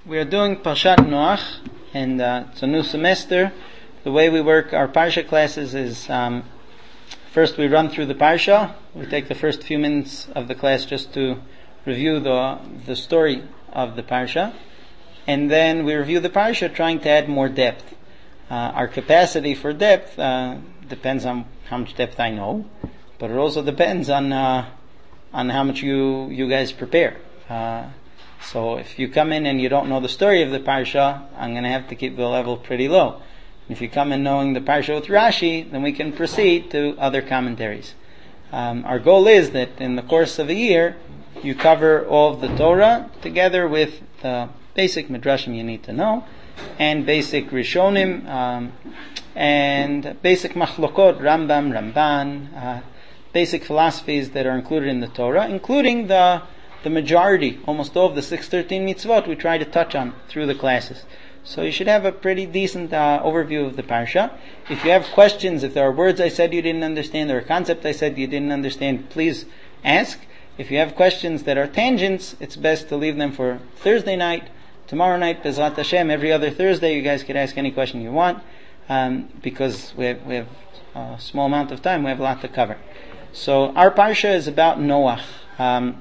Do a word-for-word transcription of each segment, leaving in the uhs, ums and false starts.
We are doing Parshat Noach, and uh, it's a new semester. The way we work our Parsha classes is um, first we run through the Parsha. We take the first few minutes of the class just to review the the story of the Parsha, and then we review the Parsha, trying to add more depth. Uh, our capacity for depth uh, depends on how much depth I know, but it also depends on uh, on how much you you guys prepare. Uh, So if you come in and you don't know the story of the Parsha, I'm going to have to keep the level pretty low. If you come in knowing the Parsha with Rashi, then we can proceed to other commentaries. Um, our goal is that in the course of a year, you cover all of the Torah together with the basic Midrashim you need to know, and basic Rishonim, um, and basic Machlokot, Rambam, Ramban, uh, basic philosophies that are included in the Torah, including the The majority, almost all of the six hundred thirteen mitzvot, we try to touch on through the classes. So you should have a pretty decent uh, overview of the Parsha. If you have questions, if there are words I said you didn't understand, or a concept I said you didn't understand, please ask. If you have questions that are tangents, it's best to leave them for Thursday night. Tomorrow night, Bezrat Hashem, every other Thursday, you guys could ask any question you want, um, because we have, we have a small amount of time, we have a lot to cover. So our Parsha is about Noach. Um,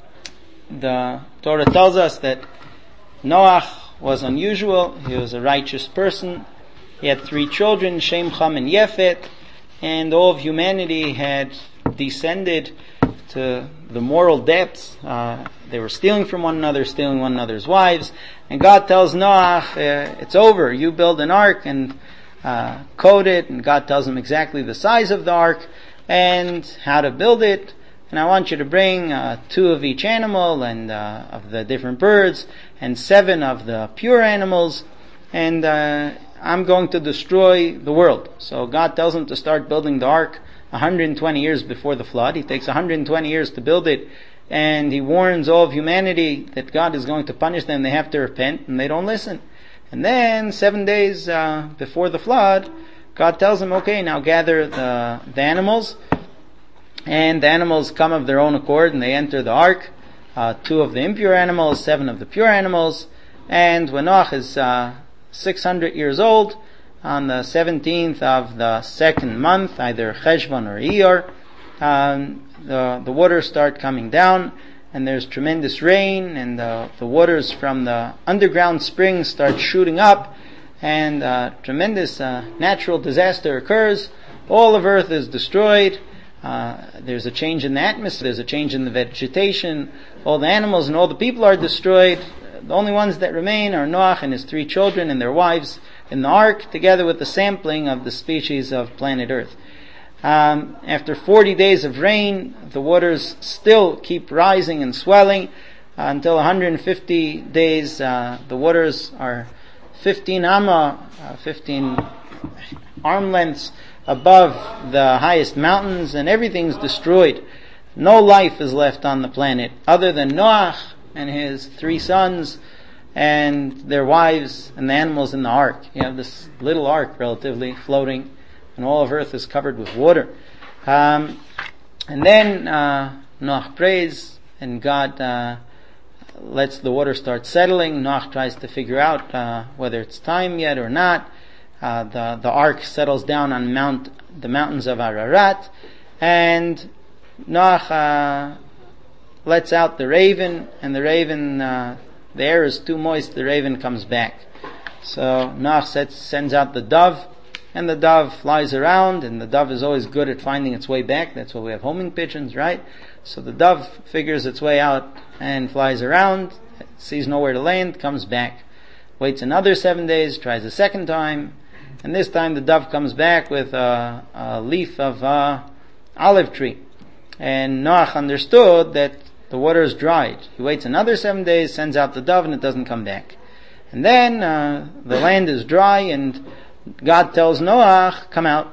The Torah tells us that Noach was unusual. He was a righteous person. He had three children, Shem, Cham, and Yefet, and all of humanity had descended to the moral depths. Uh, they were stealing from one another, stealing one another's wives. And God tells Noach, uh, it's over. You build an ark and uh, code it, and God tells him exactly the size of the ark and how to build it. And I want you to bring uh, two of each animal and uh, of the different birds, and seven of the pure animals, and uh, I'm going to destroy the world. So God tells him to start building the ark one hundred twenty years before the flood. He takes one hundred twenty years to build it, and he warns all of humanity that God is going to punish them. They have to repent, and they don't listen. And then seven days uh, before the flood, God tells them, okay, now gather the, the animals. And the animals come of their own accord, and they enter the ark. Uh, two of the impure animals, seven of the pure animals. And when Noach is uh, six hundred years old, on the seventeenth of the second month, either Cheshvan or Iyar, um, the the waters start coming down, and there's tremendous rain, and the, the waters from the underground springs start shooting up, and uh, tremendous uh, natural disaster occurs. All of earth is destroyed. Uh, there's a change in the atmosphere, there's a change in the vegetation, all the animals and all the people are destroyed. The only ones that remain are Noach and his three children and their wives in the ark, together with the sampling of the species of planet Earth. Um, after forty days of rain, the waters still keep rising and swelling, uh, until one hundred fifty days, uh, the waters are fifteen amma, uh, fifteen arm lengths above the highest mountains, and everything's destroyed. No life is left on the planet other than Noach and his three sons and their wives and the animals in the ark. You have this little ark relatively floating, and all of earth is covered with water. Um, and then uh, Noach prays, and God uh, lets the water start settling. Noach tries to figure out uh, whether it's time yet or not. Uh, the, the ark settles down on mount, the mountains of Ararat, and Noach, uh, lets out the raven, and the raven, uh, the air is too moist, the raven comes back. So Noach sets, sends out the dove, and the dove flies around, and the dove is always good at finding its way back. That's why we have homing pigeons, right? So the dove figures its way out and flies around, sees nowhere to land, comes back, waits another seven days, tries a second time, and this time the dove comes back with a, a leaf of uh, olive tree. And Noach understood that the water is dried. He waits another seven days, sends out the dove, and it doesn't come back. And then uh, the land is dry, and God tells Noach, come out.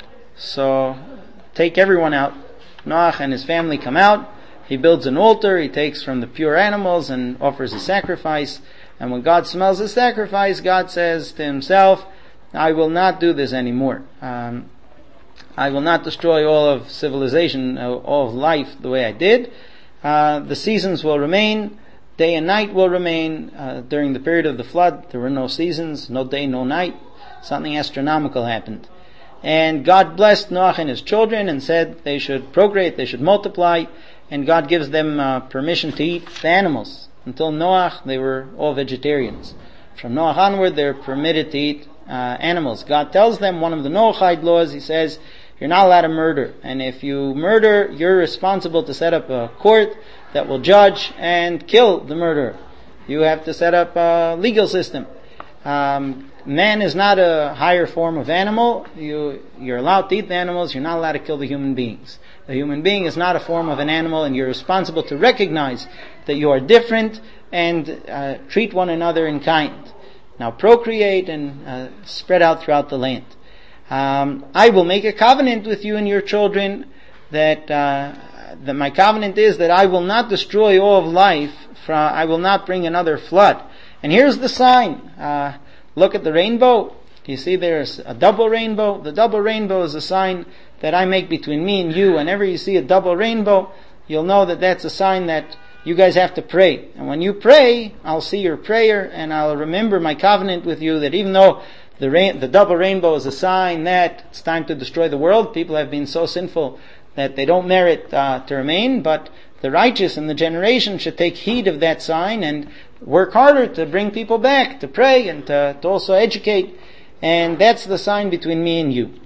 So take everyone out. Noach and his family come out. He builds an altar. He takes from the pure animals and offers a sacrifice. And when God smells the sacrifice, God says to himself, I will not do this anymore. Um, I will not destroy all of civilization, all of life the way I did. Uh, the seasons will remain. day and night will remain. Uh, during the period of the flood, there were no seasons, no day, no night. Something astronomical happened. And God blessed Noach and his children and said they should procreate, they should multiply, and God gives them uh, permission to eat the animals. Until Noach, they were all vegetarians. From Noach onward, they're permitted to eat uh, animals. God tells them, one of the Noachide laws, he says, you're not allowed to murder. And if you murder, you're responsible to set up a court that will judge and kill the murderer. You have to set up a legal system. Um, man is not a higher form of animal. You, you're allowed to eat the animals. You're not allowed to kill the human beings. The human being is not a form of an animal, and you're responsible to recognize that you are different and uh, treat one another in kind. Now procreate and uh, spread out throughout the land. Um, I will make a covenant with you and your children that uh, that my covenant is that I will not destroy all of life. From, I will not bring another flood. And here's the sign. Uh, look at the rainbow. Do you see there's a double rainbow? The double rainbow is a sign that I make between me and you. Whenever you see a double rainbow, you'll know that that's a sign that you guys have to pray. And when you pray, I'll see your prayer and I'll remember my covenant with you that even though the rain, the double rainbow is a sign that it's time to destroy the world, people have been so sinful that they don't merit uh, to remain, but the righteous in the generation should take heed of that sign and work harder to bring people back, to pray and to, to also educate. And that's the sign between me and you.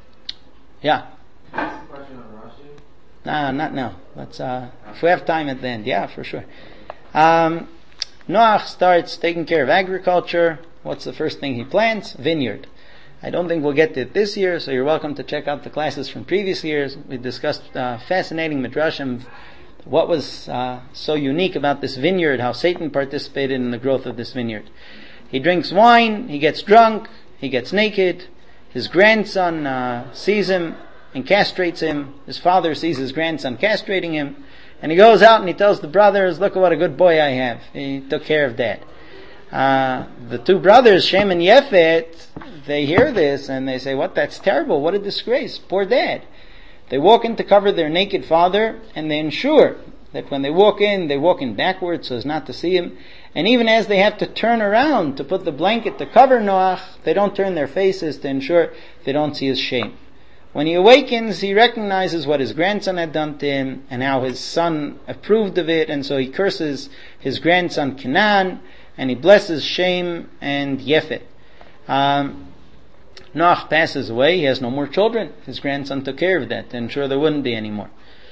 Yeah. Ask a question on Rashi? Nah, not now. Let's, uh, if we have time at the end, yeah, for sure. Um, Noach starts taking care of agriculture. What's the first thing he plants? Vineyard. I don't think we'll get to it this year, so you're welcome to check out the classes from previous years. We discussed uh, fascinating midrashim. What was uh, so unique about this vineyard, how Satan participated in the growth of this vineyard. He drinks wine, he gets drunk, he gets naked. His grandson uh, sees him and castrates him. His father sees his grandson castrating him. And he goes out and he tells the brothers, look at what a good boy I have. He took care of dad. Uh, the two brothers, Shem and Yefet, they hear this and they say, what, that's terrible, what a disgrace, poor dad. They walk in to cover their naked father, and they ensure that when they walk in, they walk in backwards so as not to see him. And even as they have to turn around to put the blanket to cover Noach, they don't turn their faces to ensure they don't see his shame. When he awakens, he recognizes what his grandson had done to him and how his son approved of it, and so he curses his grandson Canaan, and he blesses Shem and Yefet. Um, Noach passes away. He has no more children. His grandson took care of that to ensure there wouldn't be any more.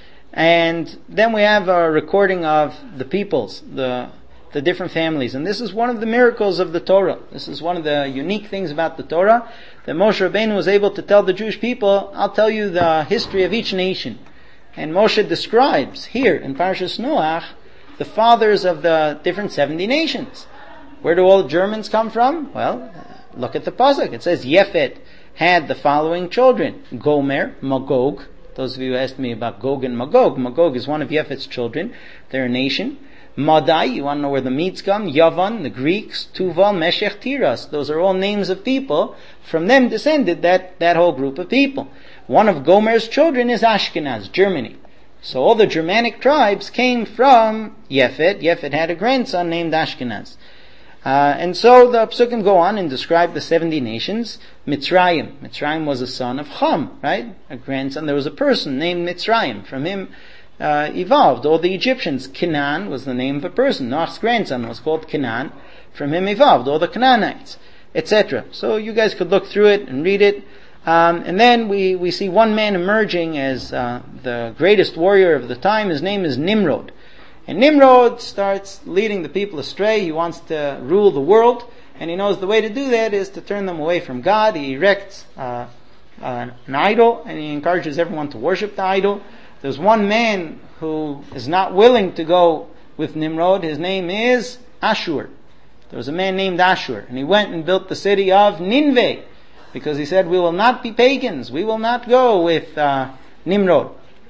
And then we have a recording of the peoples, the the different families. And this is one of the miracles of the Torah. This is one of the unique things about the Torah, that Moshe Rabbeinu was able to tell the Jewish people, I'll tell you the history of each nation. And Moshe describes here in Parashas Noach the fathers of the different seventy nations. Where do all the Germans come from? Well, look at the pasuk. It says Yefet had the following children: Gomer, Magog. Those of you who asked me about Gog and Magog. Magog is one of Yefet's children. They're a nation. Madai, you want to know where the Medes come? Yavan, the Greeks. Tuval, Meshech, Tiras. Those are all names of people. From them descended that, that whole group of people. One of Gomer's children is Ashkenaz, Germany. So all the Germanic tribes came from Yefet. Yefet had a grandson named Ashkenaz. Uh, and so the Psukim go on and describe the seventy nations. Mitzrayim. Mitzrayim was a son of Cham, right? A grandson. There was a person named Mitzrayim. From him uh, evolved all the Egyptians. Canaan was the name of a person. Noach's grandson was called Canaan. From him evolved all the Canaanites, et cetera. So you guys could look through it and read it. Um, and then we, we see one man emerging as uh, the greatest warrior of the time. His name is Nimrod. And Nimrod starts leading the people astray. He wants to rule the world, and he knows the way to do that is to turn them away from God. He erects uh, uh, an idol, and he encourages everyone to worship the idol. There's one man who is not willing to go with Nimrod. His name is Ashur. There was a man named Ashur, and he went and built the city of Nineveh, because he said, we will not be pagans. We will not go with uh, Nimrod.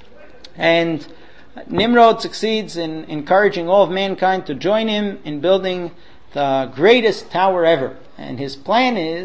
And Nimrod succeeds in encouraging all of mankind to join him in building the greatest tower ever. And his plan is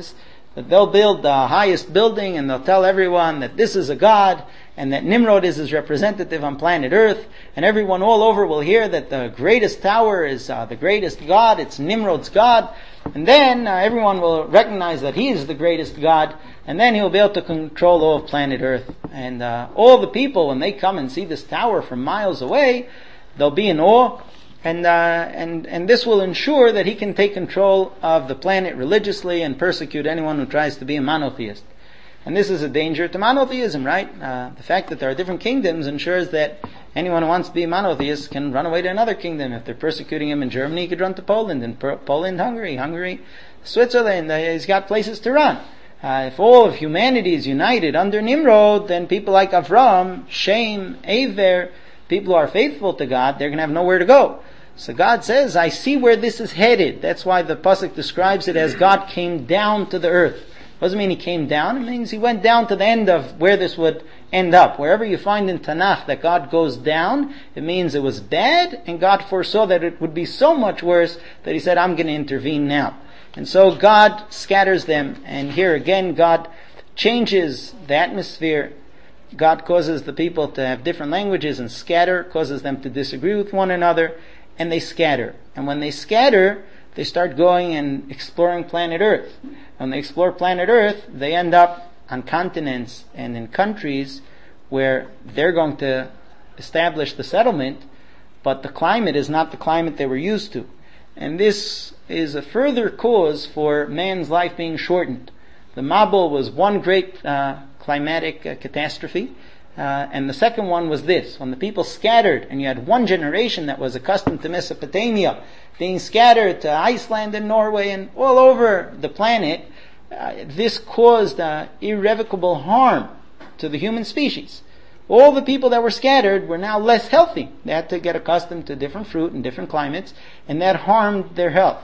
that they'll build the highest building and they'll tell everyone that this is a god and that Nimrod is his representative on planet Earth, and everyone all over will hear that the greatest tower is uh, the greatest god, it's Nimrod's god, and then uh, everyone will recognize that he is the greatest god, and then he'll be able to control all of planet Earth. And uh, all the people, when they come and see this tower from miles away, they'll be in awe, and uh, and and this will ensure that he can take control of the planet religiously and persecute anyone who tries to be a monotheist. And this is a danger to monotheism, right? Uh, the fact that there are different kingdoms ensures that anyone who wants to be a monotheist can run away to another kingdom. If they're persecuting him in Germany, he could run to Poland, and Poland, Hungary, Hungary, Switzerland. Uh, he's got places to run. Uh, if all of humanity is united under Nimrod, then people like Avram, Shem, Aver, people who are faithful to God, they're going to have nowhere to go. So God says, I see where this is headed. That's why the pasuk describes it as God came down to the earth. Doesn't mean he came down, it means he went down to the end of where this would end up. Wherever you find in Tanakh that God goes down, it means it was bad, and God foresaw that it would be so much worse that he said, I'm going to intervene now. And so God scatters them, and here again God changes the atmosphere. God causes the people to have different languages and scatter, causes them to disagree with one another, and they scatter. And when they scatter, they start going and exploring planet Earth. When they explore planet Earth, they end up on continents and in countries where they're going to establish the settlement, but the climate is not the climate they were used to. And this is a further cause for man's life being shortened. The Mabul was one great uh, climatic uh, catastrophe, uh, and the second one was this. When the people scattered, and you had one generation that was accustomed to Mesopotamia, being scattered to Iceland and Norway and all over the planet, uh, this caused uh, irrevocable harm to the human species. All the people that were scattered were now less healthy. They had to get accustomed to different fruit and different climates, and that harmed their health.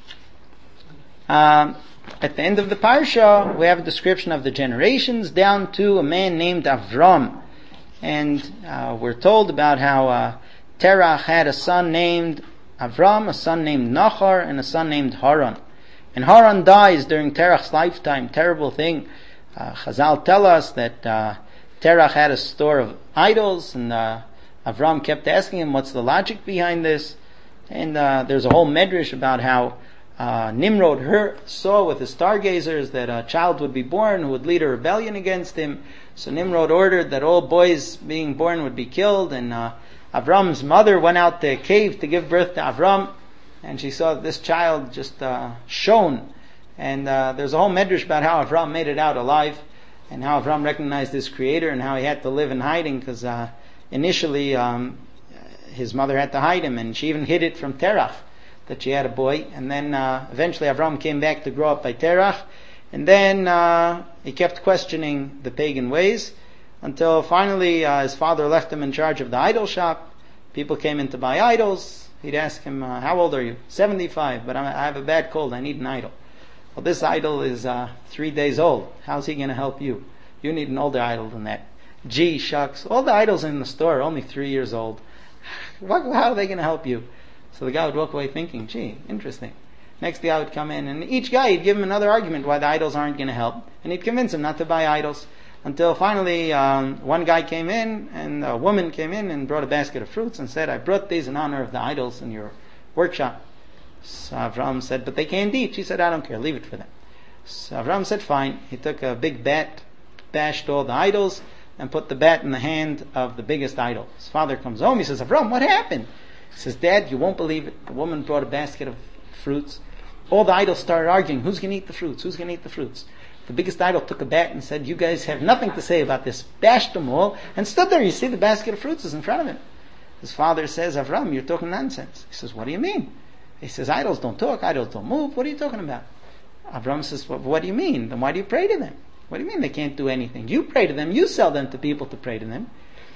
Um, at the end of the parsha, we have a description of the generations down to a man named Avram. And uh, we're told about how uh, Terach had a son named Avram, a son named Nachar, and a son named Haran. And Haran dies during Terach's lifetime. Terrible thing. Uh, Chazal tell us that uh, Terach had a store of idols, and uh, Avram kept asking him, what's the logic behind this? And uh, there's a whole medrash about how uh, Nimrod heard, saw with his stargazers that a child would be born who would lead a rebellion against him. So Nimrod ordered that all boys being born would be killed, and uh, Avram's mother went out to a cave to give birth to Avram, and she saw that this child just uh, shone. And uh, there's a whole medrash about how Avram made it out alive, and how Avram recognized his creator, and how he had to live in hiding, because uh, initially um, his mother had to hide him, and she even hid it from Terach, that she had a boy. And then uh, eventually Avram came back to grow up by Terach, and then uh, he kept questioning the pagan ways, until finally uh, his father left him in charge of the idol shop. People came in to buy idols. He'd ask him, uh, how old are you? seventy-five, but I'm, I have a bad cold, I need an idol. Well, this idol is uh, three days old. How's he going to help you? You need an older idol than that. Gee, shucks, all the idols in the store are only three years old. What, how are they going to help you? So the guy would walk away thinking, gee, interesting. Next guy would come in, and each guy, he'd give him another argument why the idols aren't going to help, and he'd convince him not to buy idols. Until finally, um, one guy came in, and a woman came in and brought a basket of fruits and said, I brought these in honor of the idols in your workshop. So Avram said, but they can't eat. She said, I don't care, leave it for them. So Avram said, fine. He took a big bat, bashed all the idols, and put the bat in the hand of the biggest idol. His father comes home, he says, Avram, what happened? He says, Dad, you won't believe it. The woman brought a basket of fruits. All the idols started arguing, who's going to eat the fruits? Who's going to eat the fruits? The biggest idol took a bat and said, you guys have nothing to say about this. Bashed them all and stood there. You see the basket of fruits is in front of him. His father says, Avram, you're talking nonsense. He says, what do you mean? He says, idols don't talk, idols don't move. What are you talking about? Avram says, well, what do you mean? Then why do you pray to them? What do you mean they can't do anything? You pray to them, you sell them to people to pray to them.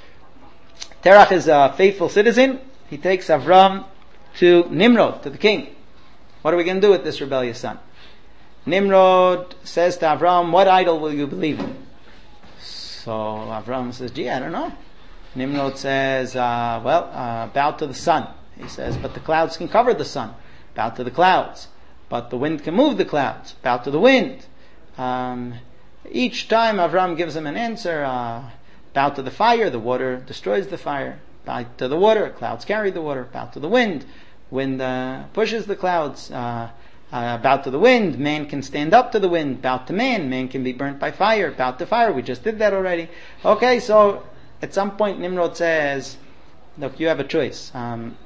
Terach is a faithful citizen. He takes Avram to Nimrod, to the king. What are we going to do with this rebellious son? Nimrod says to Avram, what idol will you believe in? So Avram says, gee, I don't know. Nimrod says, uh, well, uh, bow to the sun. He says, but the clouds can cover the sun. Bow to the clouds. But the wind can move the clouds. Bow to the wind. Um, each time Avram gives him an answer, uh, bow to the fire, the water destroys the fire. Bow to the water, clouds carry the water. Bow to the wind, wind uh, pushes the clouds. Uh, uh, bow to the wind, man can stand up to the wind. Bow to man, man can be burnt by fire. Bow to fire, we just did that already. Okay, so at some point Nimrod says, look, you have a choice. Um,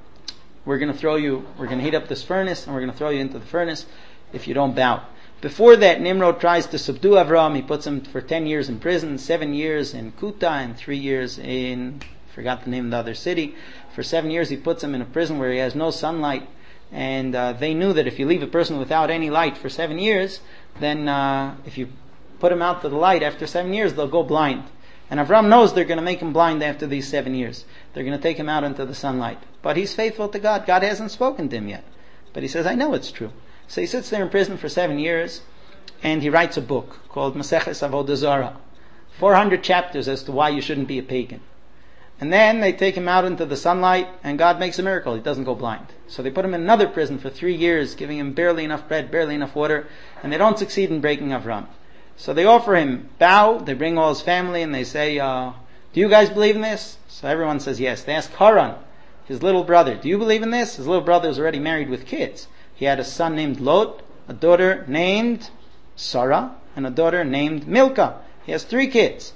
we're going to throw you, we're going to heat up this furnace, and we're going to throw you into the furnace if you don't bow. Before that, Nimrod tries to subdue Avram. He puts him for ten years in prison, seven years in Kuta, and three years in, I forgot the name of the other city. For seven years he puts him in a prison where he has no sunlight. And uh, they knew that if you leave a person without any light for seven years, then uh, if you put him out to the light after seven years, they'll go blind. And Avram knows they're going to make him blind after these seven years. They're going to take him out into the sunlight. But he's faithful to God. God hasn't spoken to him yet. But he says, I know it's true. So he sits there in prison for seven years, and he writes a book called Maseches Avodah Zarah. four hundred chapters as to why you shouldn't be a pagan. And then they take him out into the sunlight, and God makes a miracle. He doesn't go blind. So they put him in another prison for three years, giving him barely enough bread, barely enough water, and they don't succeed in breaking Avram. So they offer him bow, they bring all his family, and they say, uh, do you guys believe in this? So everyone says yes. They ask Haran, his little brother, do you believe in this? His little brother was already married with kids. He had a son named Lot, a daughter named Sarah, and a daughter named Milcah. He has three kids.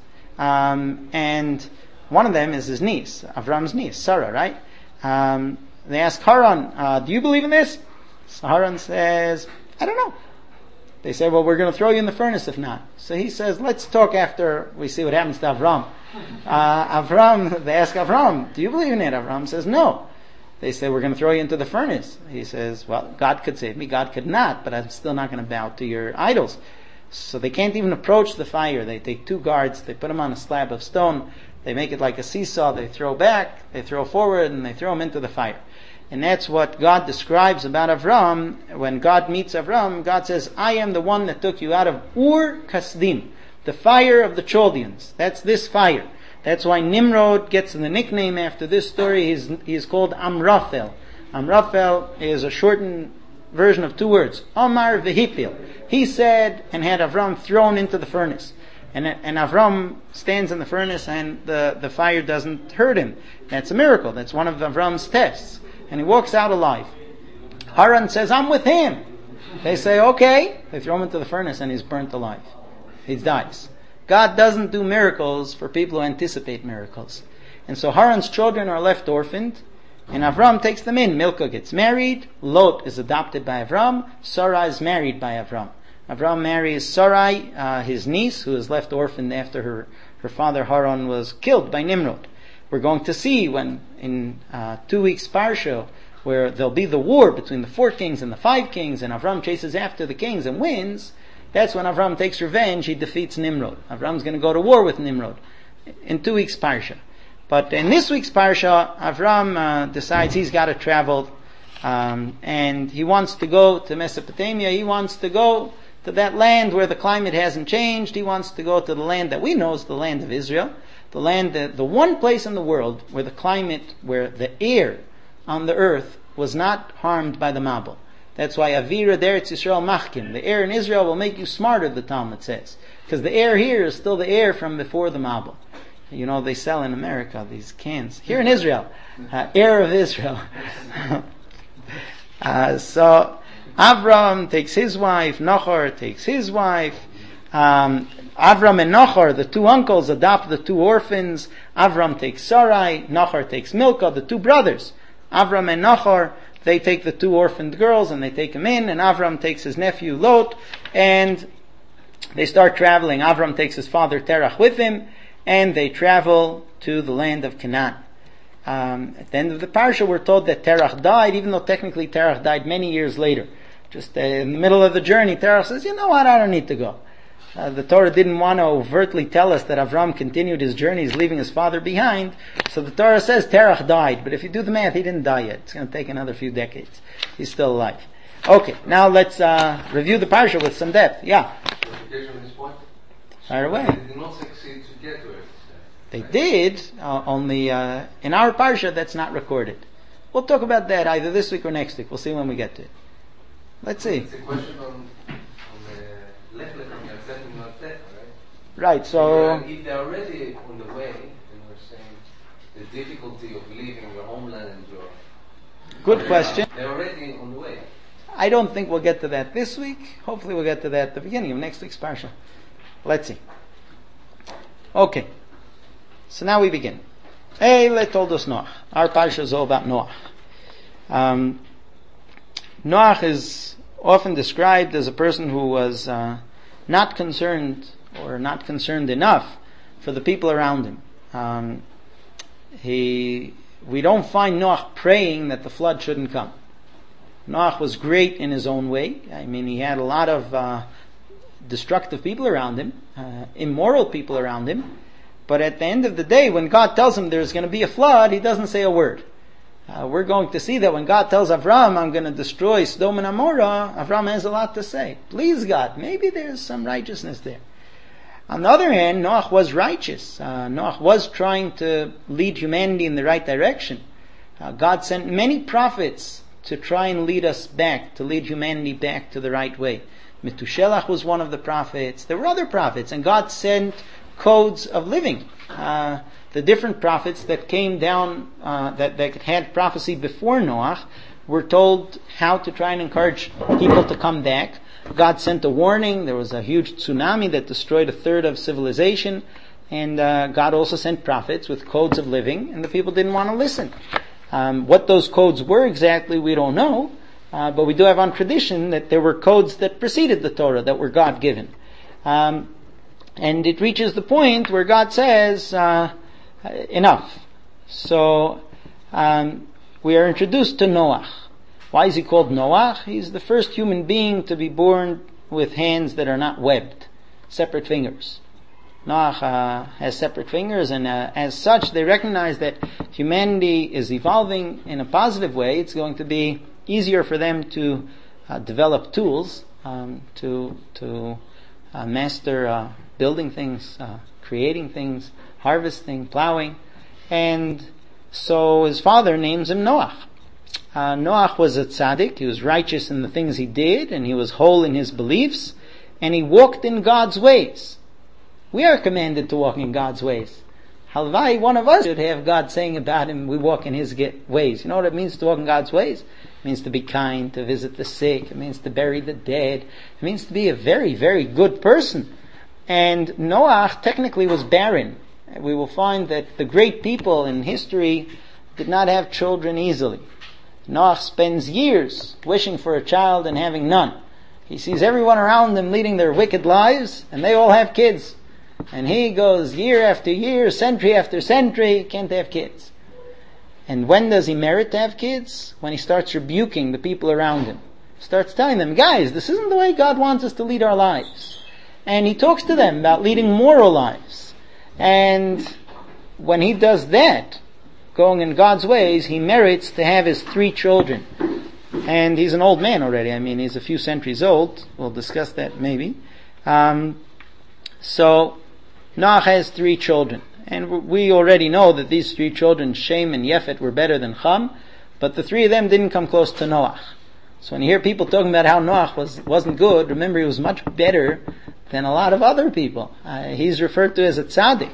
Um, and one of them is his niece, Avram's niece, Sarah, right? Um, they ask Haran, uh, do you believe in this? So Haran says, I don't know. They say, well, we're going to throw you in the furnace if not. So he says, let's talk after we see what happens to Avram. Uh, Avram, they ask Avram, do you believe in it? Avram says, no. They say, we're going to throw you into the furnace. He says, well, God could save me, God could not, but I'm still not going to bow to your idols. So they can't even approach the fire. They take two guards, they put them on a slab of stone, they make it like a seesaw, they throw back, they throw forward, and they throw them into the fire. And that's what God describes about Avram. When God meets Avram, God says, I am the one that took you out of Ur Kasdim, the fire of the Chaldeans. That's this fire. That's why Nimrod gets the nickname after this story. He's, he's called Amraphel. Amraphel is a shortened version of two words. Amar v'hipil. He said, and had Avram thrown into the furnace. And, and Avram stands in the furnace and the, the fire doesn't hurt him. That's a miracle. That's one of Avram's tests. And he walks out alive. Haran says, I'm with him. They say, okay. They throw him into the furnace and he's burnt alive. He dies. God doesn't do miracles for people who anticipate miracles. And so Haran's children are left orphaned, and Avram takes them in. Milcah gets married. Lot is adopted by Avram. Sarai is married by Avram. Avram marries Sarai, uh, his niece, who is left orphaned after her, her father Haran was killed by Nimrod. We're going to see when in uh, two weeks Parsha, where there'll be the war between the four kings and the five kings, and Avram chases after the kings and wins. That's when Avram takes revenge. He defeats Nimrod. Avram's going to go to war with Nimrod in two weeks Parsha. But in this week's Parsha, Avram uh, decides he's got to travel, um, and he wants to go to Mesopotamia. He wants to go to that land where the climate hasn't changed. He wants to go to the land that we know is the land of Israel. The land, that, the one place in the world where the climate, where the air on the earth was not harmed by the Mabul. That's why Avira Deretz Yisrael Machkim. The air in Israel will make you smarter, the Talmud says. Because the air here is still the air from before the Mabul. You know, they sell in America these cans. Here in Israel, uh, air of Israel. uh, so, Avram takes his wife, Nachor takes his wife. Um, Avram and Nachor, the two uncles, adopt the two orphans. Avram takes Sarai, Nachor takes Milcah, the two brothers. Avram and Nachor, they take the two orphaned girls and they take them in, and Avram takes his nephew Lot, and they start traveling. Avram takes his father Terach with him, and they travel to the land of Canaan. Um, at the end of the parsha, we're told that Terach died, even though technically Terach died many years later. Just uh, in the middle of the journey, Terach says, you know what, I don't need to go. Uh, the Torah didn't want to overtly tell us that Avram continued his journey, he's leaving his father behind. So the Torah says Terach died, but if you do the math, he didn't die yet. It's going to take another few decades. He's still alive. Okay, now let's uh, review the parsha with some depth. Yeah? Fire away. They did not succeed to get to it. They did, uh, only uh, in our parsha that's not recorded. We'll talk about that either this week or next week. We'll see when we get to it. Let's see. It's a question on, on the Lech Lecha. Right, so... If they're already on the way, and we're saying the difficulty of leaving your homeland and your... Good question. They're already on the way. I don't think we'll get to that this week. Hopefully we'll get to that at the beginning of next week's parsha. Let's see. Okay. So now we begin. Eile told us Noach. Our parsha is all about Noach. Um, Noach is often described as a person who was uh, not concerned or not concerned enough for the people around him. Um, he, we don't find Noach praying that the flood shouldn't come. Noach was great in his own way. I mean, he had a lot of uh, destructive people around him, uh, immoral people around him. But at the end of the day, when God tells him there's going to be a flood, he doesn't say a word. Uh, we're going to see that when God tells Avram, I'm going to destroy Sodom and Amorah, Avram has a lot to say. Please God, maybe there's some righteousness there. On the other hand, Noach was righteous. Uh, Noach was trying to lead humanity in the right direction. Uh, God sent many prophets to try and lead us back, to lead humanity back to the right way. Metushelach was one of the prophets. There were other prophets, and God sent codes of living. Uh, the different prophets that came down, uh, that, that had prophecy before Noach, were told how to try and encourage people to come back. God sent a warning. There was a huge tsunami that destroyed a third of civilization, and uh, God also sent prophets with codes of living, and the people didn't want to listen. Um, what those codes were exactly, we don't know, uh, but we do have on tradition that there were codes that preceded the Torah, that were God-given. Um, and it reaches the point where God says, uh, enough. So, um, we are introduced to Noach. Why is he called Noach? He's the first human being to be born with hands that are not webbed, separate fingers. Noach uh, has separate fingers, and uh, as such they recognize that humanity is evolving in a positive way. It's going to be easier for them to uh, develop tools um, to to uh, master uh, building things, uh, creating things, harvesting, plowing. And so his father names him Noach. Uh, Noach was a tzaddik. He was righteous in the things he did, and he was whole in his beliefs, and he walked in God's ways. We are commanded to walk in God's ways. Halvai, one of us should have God saying about him, we walk in his ways. You know what it means to walk in God's ways? It means to be kind, to visit the sick. It means to bury the dead. It means to be a very, very good person. And Noach technically was barren. We will find that the great people in history did not have children easily. Noach spends years wishing for a child and having none. He sees everyone around him leading their wicked lives, and they all have kids. And he goes year after year, century after century, can't have kids. And when does he merit to have kids? When he starts rebuking the people around him. Starts telling them, guys, this isn't the way God wants us to lead our lives. And he talks to them about leading moral lives. And when he does that, going in God's ways, he merits to have his three children. And he's an old man already. I mean, he's a few centuries old. We'll discuss that maybe. Um, so, Noach has three children. And we already know that these three children, Shem and Yefet, were better than Cham, but the three of them didn't come close to Noach. So when you hear people talking about how Noach was, wasn't good, remember he was much better than a lot of other people. Uh, he's referred to as a tzaddik.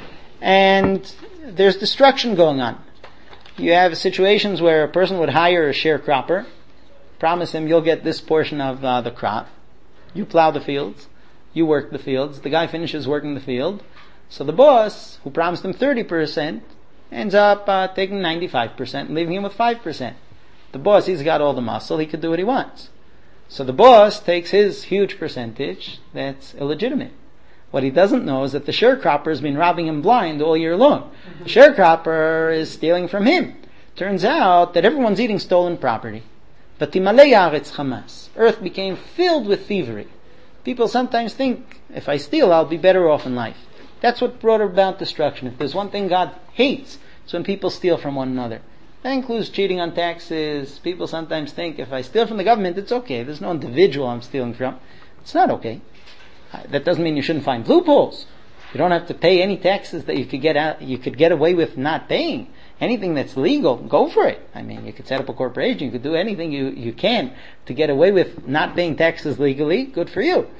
And there's destruction going on. You have situations where a person would hire a sharecropper, promise him you'll get this portion of uh, the crop. You plow the fields. You work the fields. The guy finishes working the field. So the boss, who promised him thirty percent, ends up uh, taking ninety-five percent and leaving him with five percent. The boss, he's got all the muscle. He could do what he wants. So the boss takes his huge percentage that's illegitimate. What he doesn't know is that the sharecropper has been robbing him blind all year long. The sharecropper is stealing from him. Turns out that everyone's eating stolen property. But Timalei Haaretz Chamas. Earth became filled with thievery. People sometimes think, if I steal, I'll be better off in life. That's what brought about destruction. If there's one thing God hates, it's when people steal from one another. That includes cheating on taxes. People sometimes think, if I steal from the government, it's okay. There's no individual I'm stealing from. It's not okay. That doesn't mean you shouldn't find loopholes. You don't have to pay any taxes that you could get out, you could get away with not paying. Anything that's legal, go for it. I mean, you could set up a corporation, you could do anything you, you can to get away with not paying taxes legally, good for you.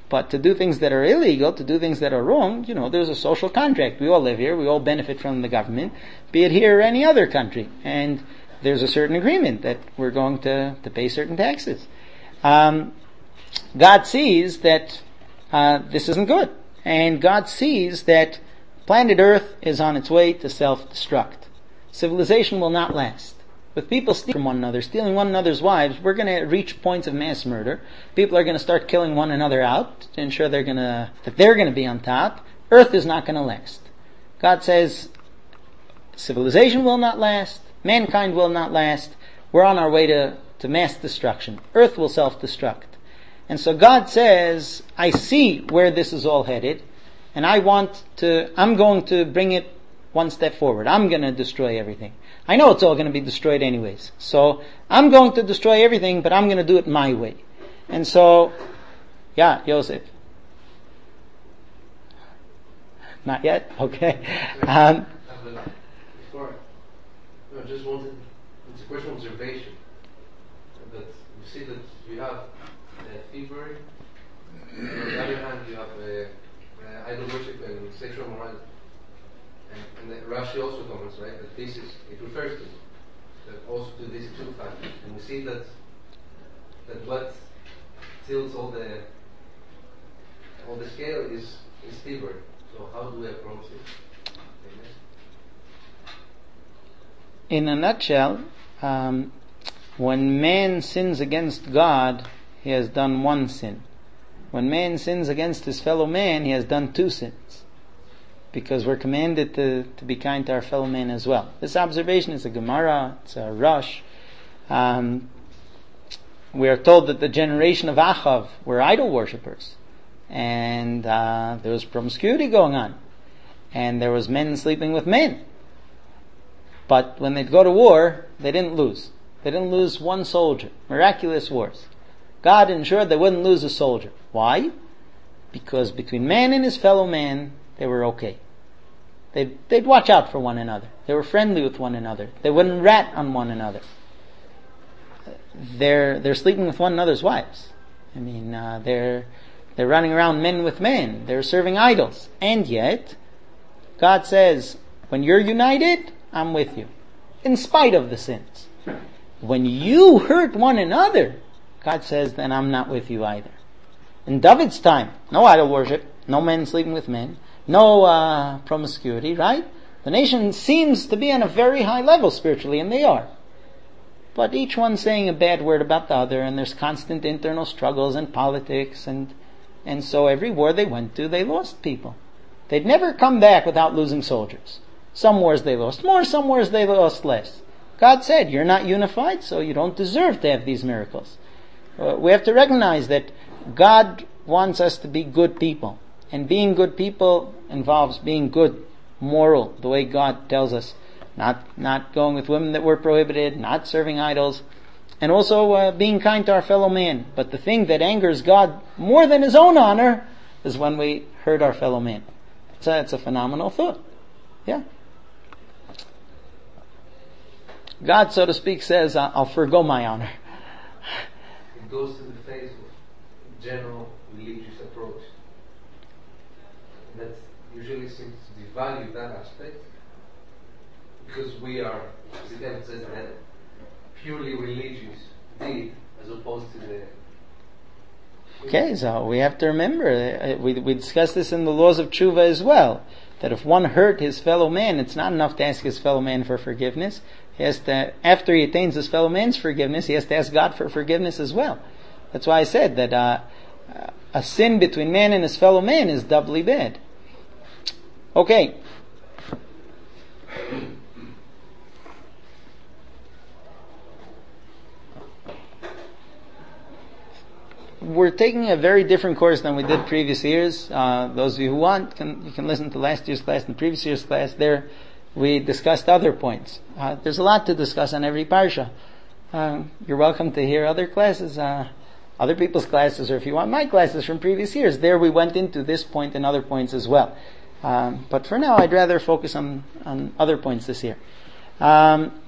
But to do things that are illegal, to do things that are wrong, you know, there's a social contract. We all live here. We all benefit from the government, be it here or any other country. And there's a certain agreement that we're going to, to pay certain taxes. Um, God sees that uh, this isn't good. And God sees that planet Earth is on its way to self-destruct. Civilization will not last. With people stealing from one another, stealing one another's wives, we're going to reach points of mass murder. People are going to start killing one another out to ensure they're going to, that they're going to be on top. Earth is not going to last. God says civilization will not last. Mankind will not last. We're on our way to, to mass destruction. Earth will self-destruct. And so God says, I see where this is all headed, and I want to, I'm going to bring it one step forward. I'm going to destroy everything. I know it's all going to be destroyed anyways. So I'm going to destroy everything, but I'm going to do it my way. And so, yeah, Yosef. Not yet? Okay. Um, Before, I just wanted, it's a question of observation. But you see that you have uh, thievery, and on the other hand you have uh, uh, idol worship and sexual morality. And, and Rashi also comments, right, that this is, it refers to, that also to these two factors. And we see that that what tilts all the all the scale is, is thievery. So how do we approach it? In a nutshell, um, when man sins against God, he has done one sin. When man sins against his fellow man, he has done two sins. Because we're commanded to, to be kind to our fellow man as well. This observation is a Gemara, it's a Rush. Um, we are told that the generation of Achav were idol worshippers. And uh, there was promiscuity going on. And there was men sleeping with men. But when they'd go to war, they didn't lose. They didn't lose one soldier. Miraculous wars. God ensured they wouldn't lose a soldier. Why? Because between man and his fellow man, they were okay. They'd, they'd watch out for one another. They were friendly with one another. They wouldn't rat on one another. They're, they're sleeping with one another's wives. I mean, uh, they're, they're running around men with men. They're serving idols. And yet, God says, when you're united, I'm with you. In spite of the sins. When you hurt one another, God says, then I'm not with you either. In David's time, no idol worship, no men sleeping with men, no uh, promiscuity, right? The nation seems to be on a very high level spiritually, and they are. But each one saying a bad word about the other, and there's constant internal struggles and politics, and and so every war they went to, they lost people. They'd never come back without losing soldiers. Some wars they lost more, some wars they lost less. God said, you're not unified, so you don't deserve to have these miracles. Uh, we have to recognize that God wants us to be good people. And being good people involves being good, moral, the way God tells us. Not not going with women that were prohibited, not serving idols, and also uh, being kind to our fellow man. But the thing that angers God more than his own honor is when we hurt our fellow man. It's a, it's a phenomenal thought. Yeah. God, so to speak, says, I'll forgo my honor. It goes to the face of general religious approach. That usually seems to devalue that aspect because we are, as it says, that purely religious deed as opposed to the... Okay, so we have to remember, we, we discussed this in the laws of tshuva as well, that if one hurt his fellow man, it's not enough to ask his fellow man for forgiveness. He has to, after he attains his fellow man's forgiveness, he has to ask God for forgiveness as well. That's why I said that uh, a sin between man and his fellow man is doubly bad. Okay. We're taking a very different course than we did previous years. Uh, those of you who want, can, you can listen to last year's class and previous year's class. There, we discussed other points. Uh, there's a lot to discuss on every parsha. Uh, you're welcome to hear other classes, uh, other people's classes, or if you want my classes from previous years. There we went into this point and other points as well. Um, but for now, I'd rather focus on, on other points this year. Um,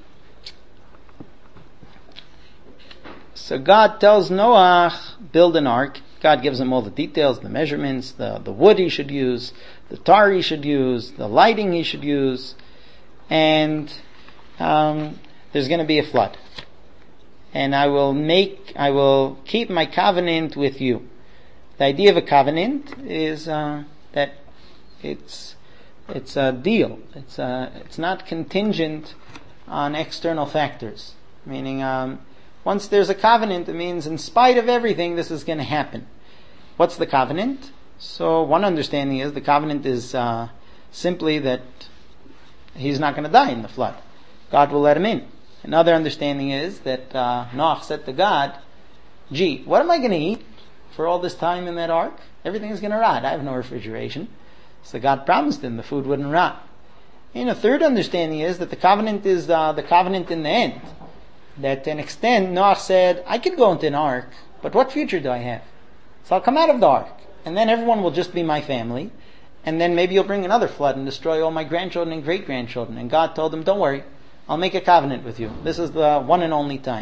so God tells Noah, build an ark, God gives him all the details, the measurements, the, the wood he should use, the tar he should use, the lighting he should use, and um, there's going to be a flood. And I will make, I will keep my covenant with you. The idea of a covenant is uh, that it's it's a deal. It's uh, it's not contingent on external factors. Meaning, um, once there's a covenant, it means in spite of everything, this is going to happen. What's the covenant? So one understanding is the covenant is uh, simply that he's not going to die in the flood. God will let him in. Another understanding is that uh, Noach said to God, gee, what am I going to eat for all this time in that ark? Everything is going to rot. I have no refrigeration. So God promised him the food wouldn't rot. And a third understanding is that the covenant is uh, the covenant in the end. That to an extent, Noach said, I could go into an ark, but what future do I have? So I'll come out of the ark, and then everyone will just be my family, and then maybe you'll bring another flood and destroy all my grandchildren and great-grandchildren. And God told him, don't worry, I'll make a covenant with you. This is the one and only time.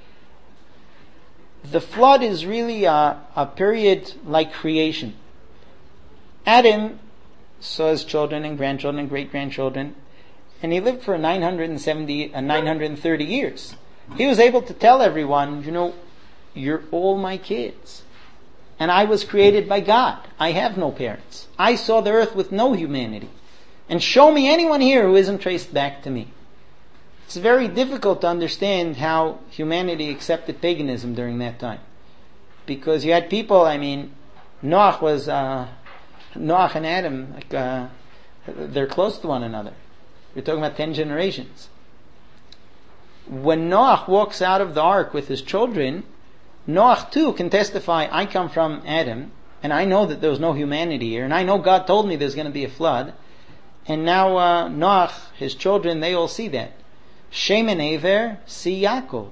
The flood is really a, a period like creation. Adam saw his children and grandchildren and great-grandchildren, and he lived for nine hundred seventy, uh, nine hundred thirty years. He was able to tell everyone, you know, you're all my kids. And I was created by God. I have no parents. I saw the earth with no humanity. And show me anyone here who isn't traced back to me. It's very difficult to understand how humanity accepted paganism during that time. Because you had people, I mean, Noach was, uh, Noach and Adam, like, uh, they're close to one another. We're talking about ten generations. When Noach walks out of the ark with his children, Noach too can testify, I come from Adam, and I know that there was no humanity here, and I know God told me there's going to be a flood. And now uh, Noach, his children, they all see that. Shem and Aver see Yaakov.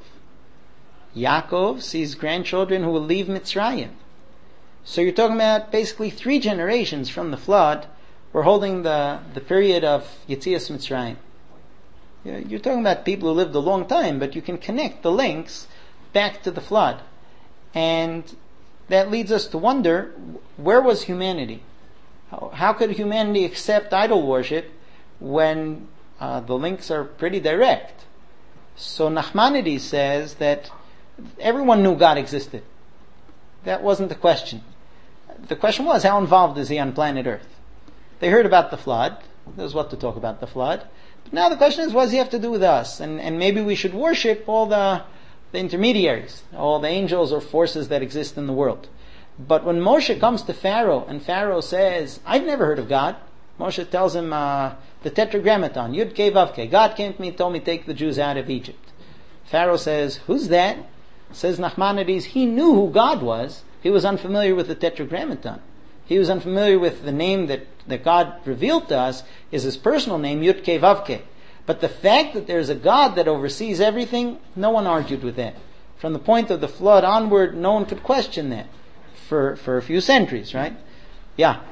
Yaakov sees grandchildren who will leave Mitzrayim. So you're talking about basically three generations from the flood. We're holding the, the period of Yetzias Mitzrayim. You're talking about people who lived a long time, but you can connect the links back to the flood. And that leads us to wonder, where was humanity? How, how could humanity accept idol worship when uh, the links are pretty direct? So Nachmanides says that everyone knew God existed. That wasn't the question. The question was, how involved is he on planet Earth? They heard about the flood. There's what to talk about the flood. But now the question is, what does he have to do with us? And, and maybe we should worship all the, the intermediaries, all the angels or forces that exist in the world. But when Moshe comes to Pharaoh, and Pharaoh says, I've never heard of God. Moshe tells him uh, the Tetragrammaton, Yud Kei Vav Kei. God came to me and told me to take the Jews out of Egypt. Pharaoh says, who's that? Says Nachmanides, he knew who God was. He was unfamiliar with the Tetragrammaton. He was unfamiliar with the name that, that God revealed to us is his personal name, Yud Kei Vav Kei. But the fact that there's a God that oversees everything, no one argued with that. From the point of the flood onward, no one could question that for, for a few centuries, right? Yeah.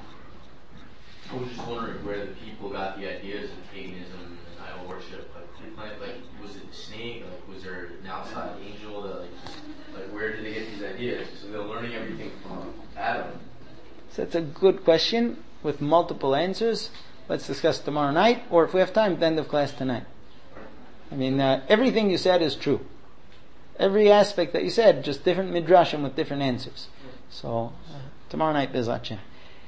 I was just wondering where the people got the ideas of paganism and idol worship. Like, like was it the snake? Like, was there an outside angel that, like, like, where did they get these ideas? So they're learning everything from Adam. So it's a good question with multiple answers. Let's discuss tomorrow night, or if we have time, at the end of class tonight. I mean, uh, everything you said is true. Every aspect that you said, just different midrashim with different answers. So, uh, tomorrow night, Bezat Hashem.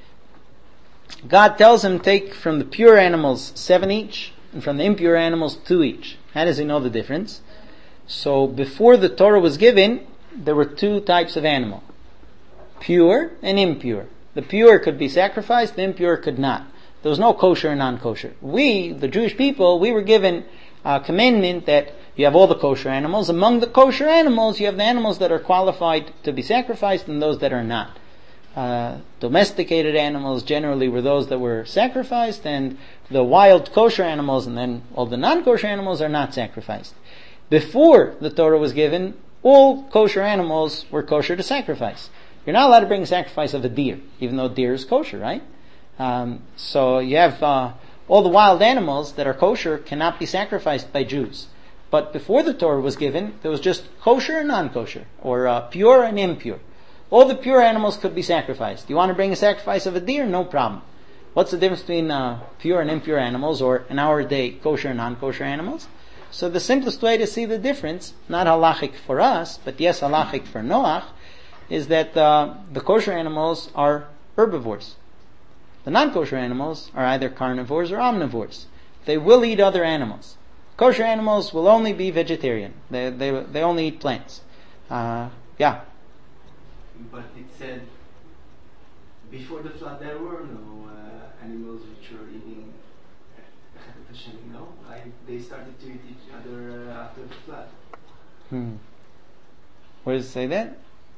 God tells him, take from the pure animals seven each, and from the impure animals two each. How does he know the difference? So, before the Torah was given, there were two types of animal. Pure and impure. The pure could be sacrificed, the impure could not. There was no kosher and non-kosher. We, the Jewish people, we were given a commandment that you have all the kosher animals. Among the kosher animals, you have the animals that are qualified to be sacrificed and those that are not. Uh, domesticated animals generally were those that were sacrificed, and the wild kosher animals and then all the non-kosher animals are not sacrificed. Before the Torah was given, all kosher animals were kosher to sacrifice. You're not allowed to bring a sacrifice of a deer, even though deer is kosher, right? Um, so you have uh, all the wild animals that are kosher cannot be sacrificed by Jews. But before the Torah was given, there was just kosher and non-kosher, or uh, pure and impure. All the pure animals could be sacrificed. You want to bring a sacrifice of a deer? No problem. What's the difference between uh, pure and impure animals, or in our day, kosher and non-kosher animals? So the simplest way to see the difference, not halachic for us, but yes halachic for Noach, is that uh, the kosher animals are herbivores. The non-kosher animals are either carnivores or omnivores. They will eat other animals. Kosher animals will only be vegetarian. They they they only eat plants. Uh, yeah. But it said before the flood there were no uh, animals which were eating uh, no? Like they started to eat each other uh, after the flood. Hmm. Where does it say that?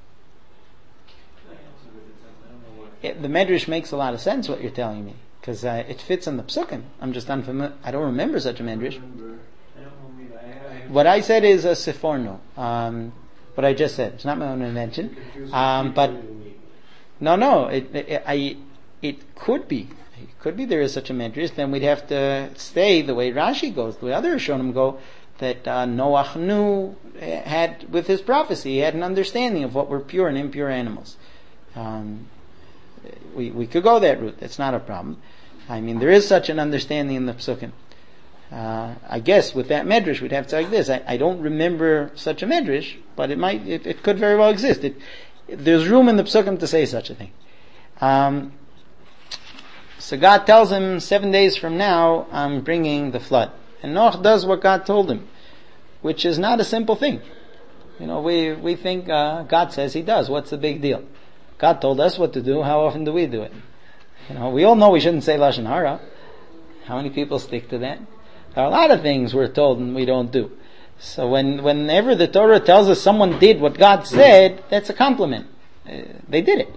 It, the Medrash makes a lot of sense what you're telling me, because uh, it fits in the Psukim. I'm just unfamiliar. I don't remember such a Medrash. What I said is a Seforno. Um, what I just said. It's not my own invention. Um, but no, no. It, it, I, it could be. It could be there is such a Medrash. Then we'd have to stay the way Rashi goes, the way other Rishonim go. That uh, Noach knew, had with his prophecy, he had an understanding of what were pure and impure animals. Um, we we could go that route. That's not a problem. I mean, there is such an understanding in the Psukim. Uh, I guess with that Medrash, we'd have to like this. I, I don't remember such a Medrash, but it might, it, it could very well exist. It, there's room in the Psukim to say such a thing. Um, so God tells him, seven days from now, I'm bringing the flood. And Noach does what God told him, which is not a simple thing. You know, we, we think, uh, God says he does. What's the big deal? God told us what to do. How often do we do it? You know, we all know we shouldn't say Lashon Hara. How many people stick to that? There are a lot of things we're told and we don't do. So when, whenever the Torah tells us someone did what God said, that's a compliment. Uh, they did it.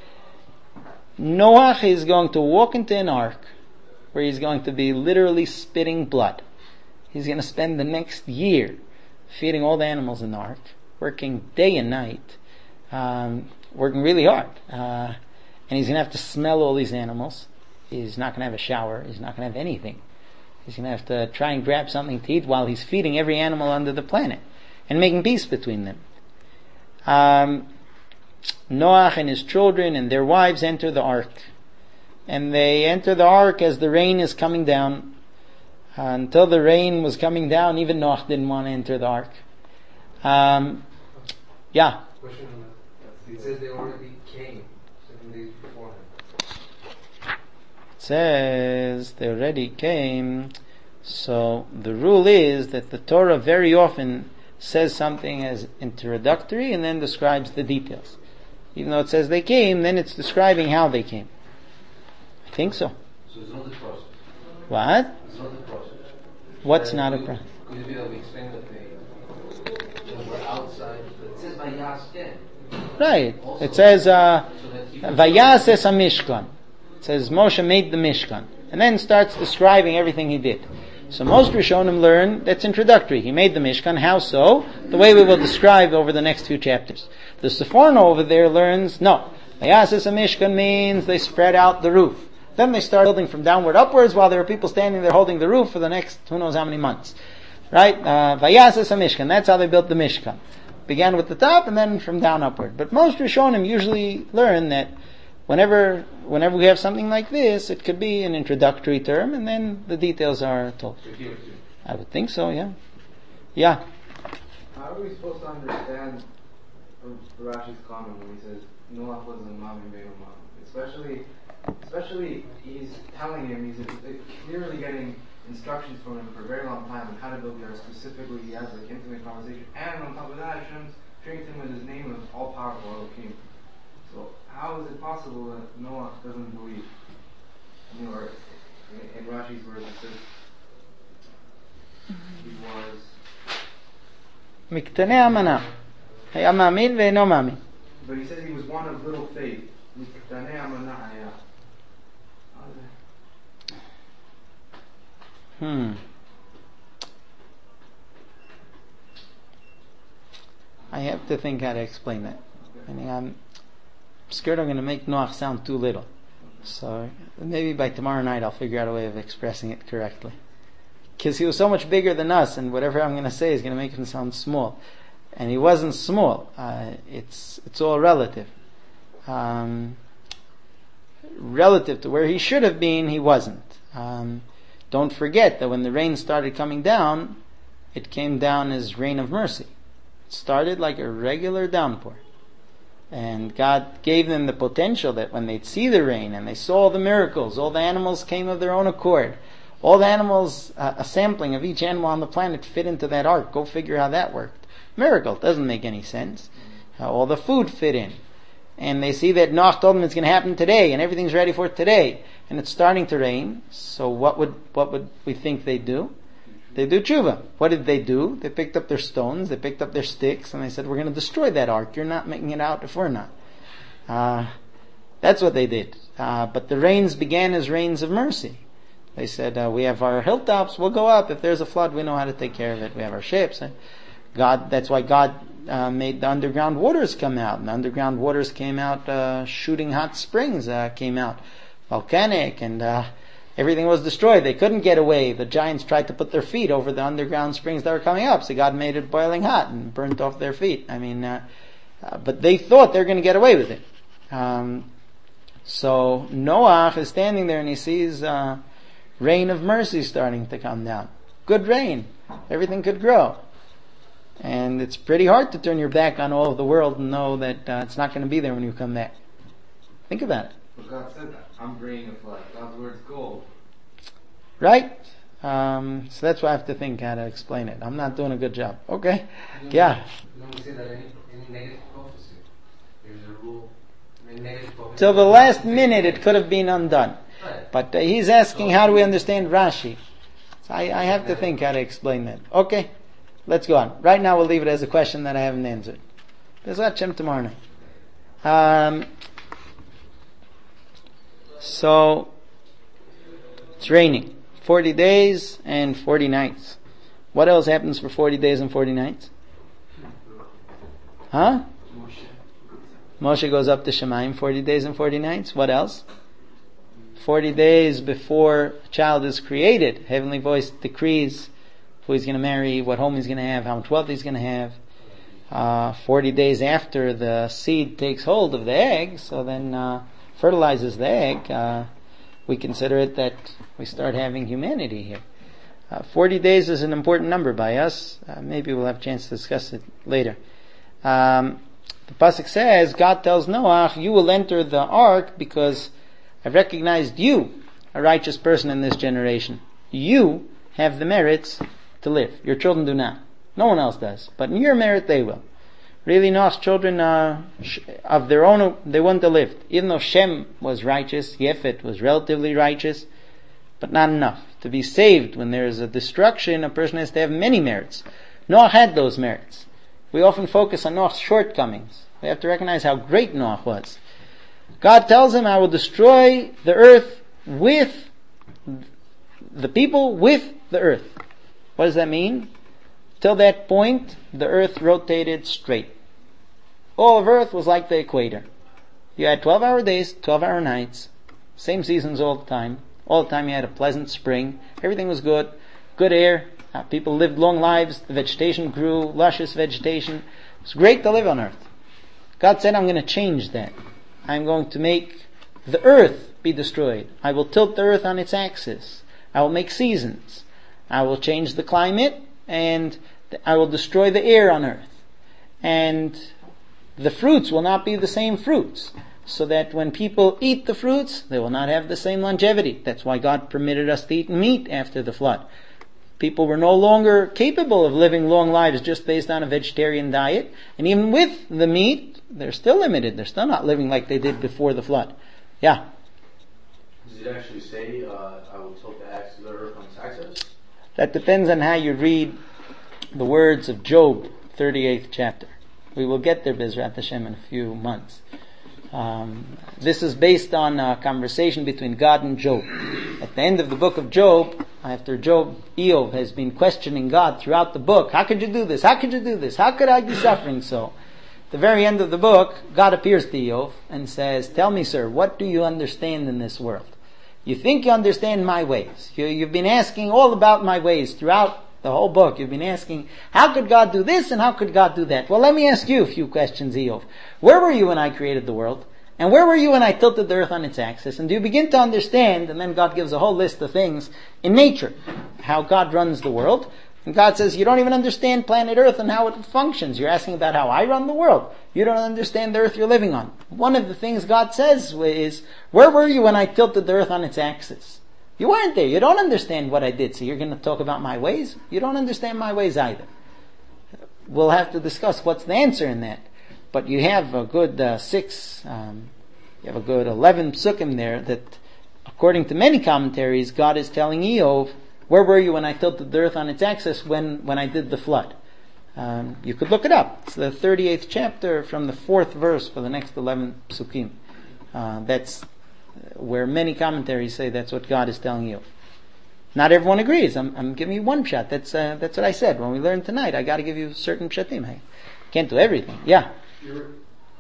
Noach is going to walk into an ark where he's going to be literally spitting blood. He's going to spend the next year feeding all the animals in the ark, working day and night, um, working really hard. Uh, and he's going to have to smell all these animals. He's not going to have a shower. He's not going to have anything. He's going to have to try and grab something to eat while he's feeding every animal under the planet and making peace between them. Um, Noach and his children and their wives enter the ark. And they enter the ark as the rain is coming down. Uh, until the rain was coming down, even Noach didn't want to enter the ark. Um, yeah. Question on that. It says they already came seven days beforehand. It says they already came. So the rule is that the Torah very often says something as introductory and then describes the details. Even though it says they came, then it's describing how they came. I think so. So it's not the process. What? It's not the process. What's Uh, not a could- process? Could it be that we explain that they, you know, were outside? It says by Yasken. Right. Also- It says, uh, So that even- Vayases HaMishkan. It says Moshe made the Mishkan. And then starts describing everything he did. So most Rishonim learn that's introductory. He made the Mishkan. How so? The way we will describe over the next few chapters. The Seforno over there learns, no. Vayases HaMishkan means they spread out the roof. Then they start building from downward upwards while there are people standing there holding the roof for the next who knows how many months. Right? Uh, Vayases HaMishkan. That's how they built the Mishkan. Began with the top and then from down upward. But most Rishonim usually learn that whenever whenever we have something like this, it could be an introductory term and then the details are told. So here too. I would think so, yeah. Yeah. How are we supposed to understand Rashi's comment when he says Noach was a mom and made a mom? Especially, especially he's telling him, he's clearly getting instructions from him for a very long time on how to build the ark. Specifically, he has like intimate conversation, and on top of that, Hashem's treating him with his name of all-powerful Elohim. So how is it possible that Noach doesn't believe? You know, or in, in Rashi's words, it says he was. מקטני האמנה. היה מאמין ואינו מאמין. But he says he was one of little faith. מקטני האמנה היה. How is that? Hmm. I have to think how to explain that. I mean, I'm scared I'm going to make Noach sound too little. So maybe by tomorrow night I'll figure out a way of expressing it correctly. Because he was so much bigger than us, and whatever I'm going to say is going to make him sound small. And he wasn't small. Uh, it's it's all relative. Um, relative to where he should have been, he wasn't. Um, don't forget that when the rain started coming down, it came down as rain of mercy. It started like a regular downpour. And God gave them the potential that when they'd see the rain and they saw the miracles, all the animals came of their own accord. All the animals, uh, a sampling of each animal on the planet fit into that ark. Go figure how that worked. Miracle. Doesn't make any sense. Uh, all the food fit in. And they see that Noach told them it's going to happen today and everything's ready for it today. And it's starting to rain. So what would, what would we think they'd do? They do tshuva. What did they do? They picked up their stones, they picked up their sticks, and they said, we're going to destroy that ark. You're not making it out if we're not. Uh, that's what they did. Uh, but the rains began as rains of mercy. They said, uh, we have our hilltops, we'll go up. If there's a flood, we know how to take care of it. We have our ships. God, that's why God uh, made the underground waters come out. And the underground waters came out, uh, shooting hot springs uh, came out. Volcanic, and uh, everything was destroyed. They couldn't get away. The giants tried to put their feet over the underground springs that were coming up. So God made it boiling hot and burnt off their feet. I mean, uh, uh, but they thought they were going to get away with it. Um, so Noach is standing there and he sees uh, rain of mercy starting to come down. Good rain. Everything could grow. And it's pretty hard to turn your back on all of the world and know that uh, it's not going to be there when you come back. Think about it. But God said that. I'm bringing a flood. God's word's gold. Right? Um, so that's why I have to think how to explain it. I'm not doing a good job. Okay. You know, Yeah. You know, we say that any, any negative prophecy, there's a rule. Any negative prophecy. Till the last minute it could have been undone. Right. But uh, he's asking how do we understand Rashi. So I, I have to think how to explain that. Okay. Let's go on. Right now we'll leave it as a question that I haven't answered. B'ezrat Hashem tomorrow night. Um, so, it's raining. forty days and forty nights. What else happens for forty days and forty nights? Huh? Moshe goes up to Shemayim, forty days and forty nights. What else? forty days before a child is created, Heavenly Voice decrees who he's going to marry, what home he's going to have, how much wealth he's going to have. Uh, forty days after the seed takes hold of the egg, so then uh, fertilizes the egg, uh, we consider it that we start having humanity here. Uh, forty days is an important number by us. Uh, maybe we'll have a chance to discuss it later. Um, the pasuk says, God tells Noach, you will enter the ark because I've recognized you, a righteous person in this generation. You have the merits to live. Your children do not. No one else does. But in your merit they will. Really, Noach's children, uh, of their own, they wouldn't have lived. Even though Shem was righteous, Yefet was relatively righteous, but not enough. To be saved when there is a destruction, a person has to have many merits. Noach had those merits. We often focus on Noach's shortcomings. We have to recognize how great Noach was. God tells him, I will destroy the earth with the people, with the earth. What does that mean? Till that point, the earth rotated straight. All of earth was like the equator. You had twelve hour days, twelve hour nights, same seasons all the time. All the time you had a pleasant spring. Everything was good. Good air. Uh, people lived long lives. The vegetation grew, luscious vegetation. It was great to live on earth. God said, I'm going to change that. I'm going to make the earth be destroyed. I will tilt the earth on its axis. I will make seasons. I will change the climate, and I will destroy the air on earth. And the fruits will not be the same fruits, so that when people eat the fruits, they will not have the same longevity. That's why God permitted us to eat meat after the flood. People were no longer capable of living long lives just based on a vegetarian diet. And even with the meat, they're still limited. They're still not living like they did before the flood. Yeah? Does it actually say, uh, I will tilt the axis of the earth on its axis? That depends on how you read the words of Job, thirty-eighth chapter. We will get there, B'ezrat Hashem, in a few months. Um, this is based on a conversation between God and Job. At the end of the book of Job, after Job, Eov has been questioning God throughout the book. How could you do this? How could you do this? How could I be suffering so? At the very end of the book, God appears to Eov and says, tell me, sir, what do you understand in this world? You think you understand my ways. You, you've been asking all about my ways throughout the whole book. You've been asking, how could God do this and how could God do that? Well, let me ask you a few questions, Eov. Where were you when I created the world? And where were you when I tilted the earth on its axis? And do you begin to understand, and then God gives a whole list of things in nature, how God runs the world. And God says, you don't even understand planet Earth and how it functions. You're asking about how I run the world. You don't understand the earth you're living on. One of the things God says is, where were you when I tilted the earth on its axis? You weren't there. You don't understand what I did. So you're going to talk about my ways? You don't understand my ways either. We'll have to discuss what's the answer in that. But you have a good uh, six, um, you have a good eleven psukim there that, according to many commentaries, God is telling Eov, where were you when I tilted the earth on its axis when, when I did the flood? Um, you could look it up. It's the thirty-eighth chapter from the fourth verse for the next eleven psukim. Uh, that's where many commentaries say that's what God is telling you. Not everyone agrees. I'm, I'm giving you one shot. That's uh, that's what I said. When we learn tonight, I got to give you certain pshatim. I can't do everything. Yeah. You were, okay.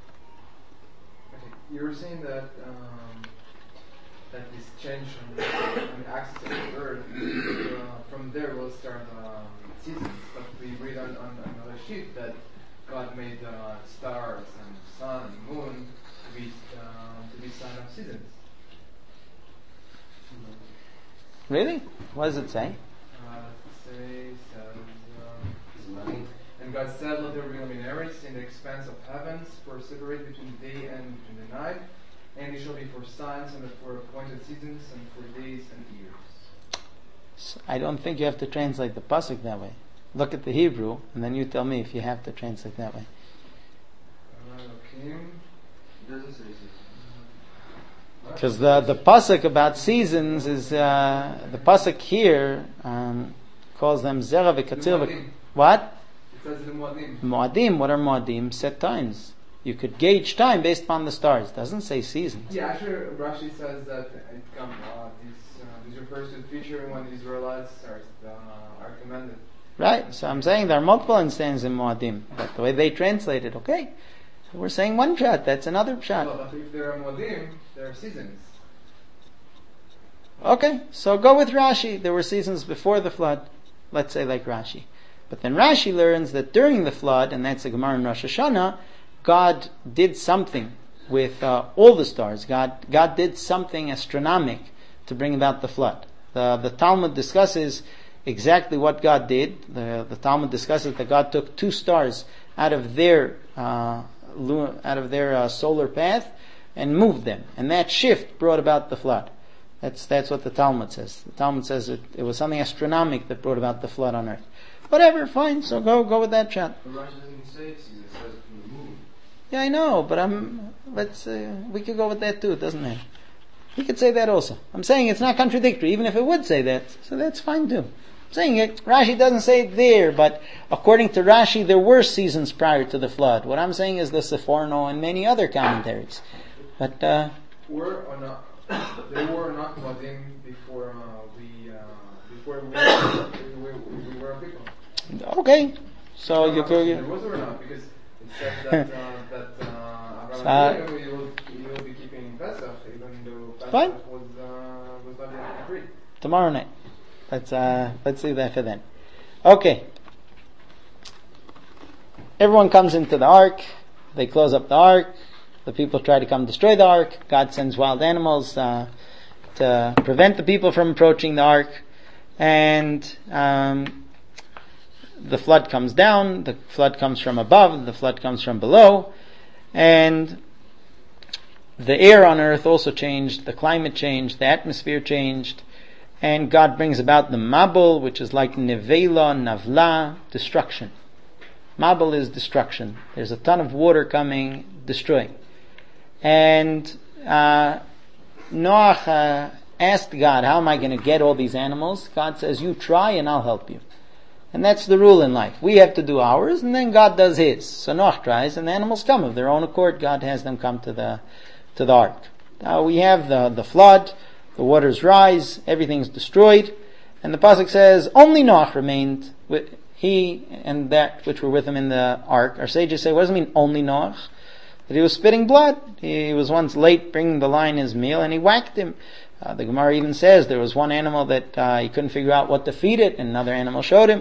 You were saying that um, that this change on the, on the axis of the earth, uh, from there will start um, seasons. But we read on, on another sheet that God made uh, stars and sun and moon to be uh, to be sign of seasons. Really? What does it say? Uh, it says, says uh, and God said, let there be luminaries in the expanse of heavens for separate between day and between the night, and it shall be for signs and for appointed seasons and for days and years. So I don't think you have to translate the pasuk that way. Look at the Hebrew, and then you tell me if you have to translate that way. Uh, okay. Doesn't say seasons. Because the the pasuk about seasons is uh, the pasuk here um, calls them zera v'katzir. What? It says the Muadim. Muadim. What are Muadim? Set times. You could gauge time based upon the stars. It doesn't say seasons. Yeah, actually, Rashi says that it come, uh, this, uh, this refers to the future when the Israelites are, uh, are commanded. Right. So I'm saying there are multiple instances in Muadim, but the way they translate it, okay. So we're saying one shot. That's another shot. Well, but if there are Muadim, there are seasons. Okay, so go with Rashi. There were seasons before the flood. Let's say like Rashi. But then Rashi learns that during the flood, and that's the Gemara in Rosh Hashanah, God did something with uh, all the stars. God God did something astronomic to bring about the flood. The the Talmud discusses exactly what God did. The the Talmud discusses that God took two stars out of their uh, out of their uh, solar path and moved them, and that shift brought about the flood. That's that's what the Talmud says. The Talmud says it, it was something astronomic that brought about the flood on earth. Whatever, fine. So go go with that shot. But Rashi doesn't say it, it says it from the moon. Yeah, I know, but I'm. Let's. Uh, we could go with that too. It doesn't matter. He could say that also. I'm saying it's not contradictory, even if it would say that. So that's fine too. I'm saying it. Rashi doesn't say it there, but according to Rashi, there were seasons prior to the flood. What I'm saying is the Seforno and many other commentaries. But uh, were or not? There were not Muadim before uh, we uh, before we were, we, were, we were a people. Okay, so no, you could. There was or not, because it says that uh, that uh, Abraham uh, will, will, will be keeping Pesach, even though Pesach fine. was uh, was not yet agreed. Tomorrow night. Let's uh, let's leave that for then. Okay. Everyone comes into the ark. They close up the ark. The people try to come destroy the ark. God sends wild animals uh, to prevent the people from approaching the ark, and um, the flood comes down. The flood comes from above. The flood comes from below, and the air on earth also changed. The climate changed. The atmosphere changed. And God brings about the Mabul, which is like Nevela, Navla, destruction. Mabul is destruction. There's a ton of water coming, destroying. And uh, Noach uh, asked God, how am I going to get all these animals? God says, you try and I'll help you. And that's the rule in life. We have to do ours, and then God does His. So Noach tries, and the animals come of their own accord. God has them come to the to the ark. Now we have the the flood. The waters rise, everything's destroyed, and the pasuk says only Noach remained, with he and that which were with him in the ark. Our sages say, what does it mean only Noach? That he was spitting blood. He was once late bringing the lion his meal, and he whacked him. Uh, the Gemara even says there was one animal that uh, he couldn't figure out what to feed it, and another animal showed him.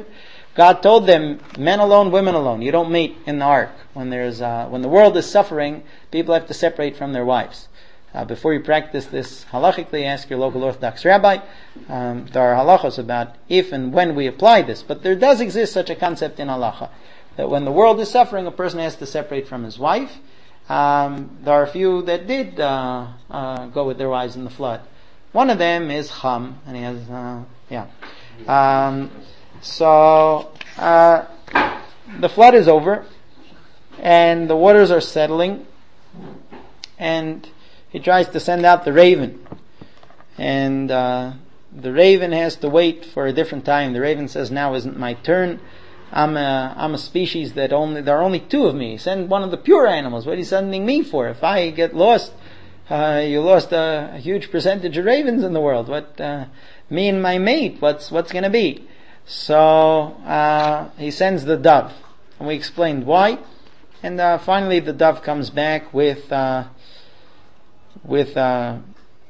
God told them, men alone, women alone. You don't mate in the ark. When there's, uh, when the world is suffering, people have to separate from their wives. Uh, before you practice this halachically, ask your local Orthodox rabbi. Um, there are halachos about if and when we apply this. But there does exist such a concept in halacha, that when the world is suffering, a person has to separate from his wife. Um, there are a few that did uh, uh, go with their wives in the flood. One of them is Ham, and he has, uh, yeah. Um, so, uh, the flood is over, and the waters are settling, and he tries to send out the raven. And, uh, the raven has to wait for a different time. The raven says, now isn't my turn. I'm a, I'm a species that only, there are only two of me. Send one of the pure animals. What are you sending me for? If I get lost, uh, you lost a, a huge percentage of ravens in the world. What, uh, me and my mate, what's, what's gonna be? So, uh, he sends the dove. And we explained why. And, uh, finally the dove comes back with, uh, with, uh,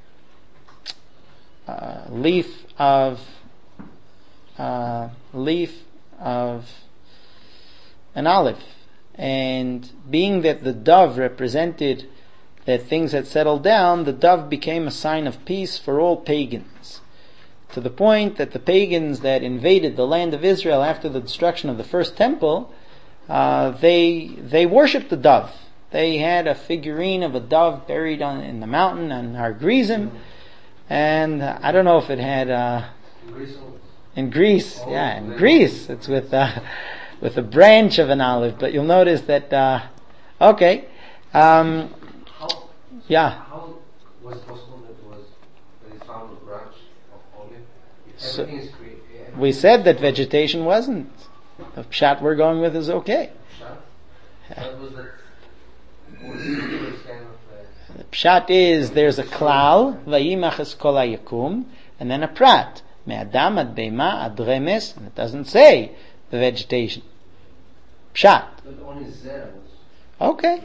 uh, leaf of, uh, leaf of an olive. And being that the dove represented that things had settled down, the dove became a sign of peace for all pagans. To the point that the pagans that invaded the land of Israel after the destruction of the first temple, uh, they they worshipped the dove. They had a figurine of a dove buried on, in the mountain on Har Gerizim, and uh, I don't know if it had uh, in Greece, yeah, in Greece it's with uh, with a branch of an olive. But you'll notice that uh, okay, um, How, yeah. how was it possible that it was that it found a branch of olive? If So- everything is created. We said that vegetation wasn't. The pshat we're going with is okay. That was that. Was it kind of. Uh, The pshat is there's a klal, vayimachas kol hayakum, and then a prat, me'adam ad beima ad remes, and it doesn't say the vegetation. Pshat. But only Zera was. Okay.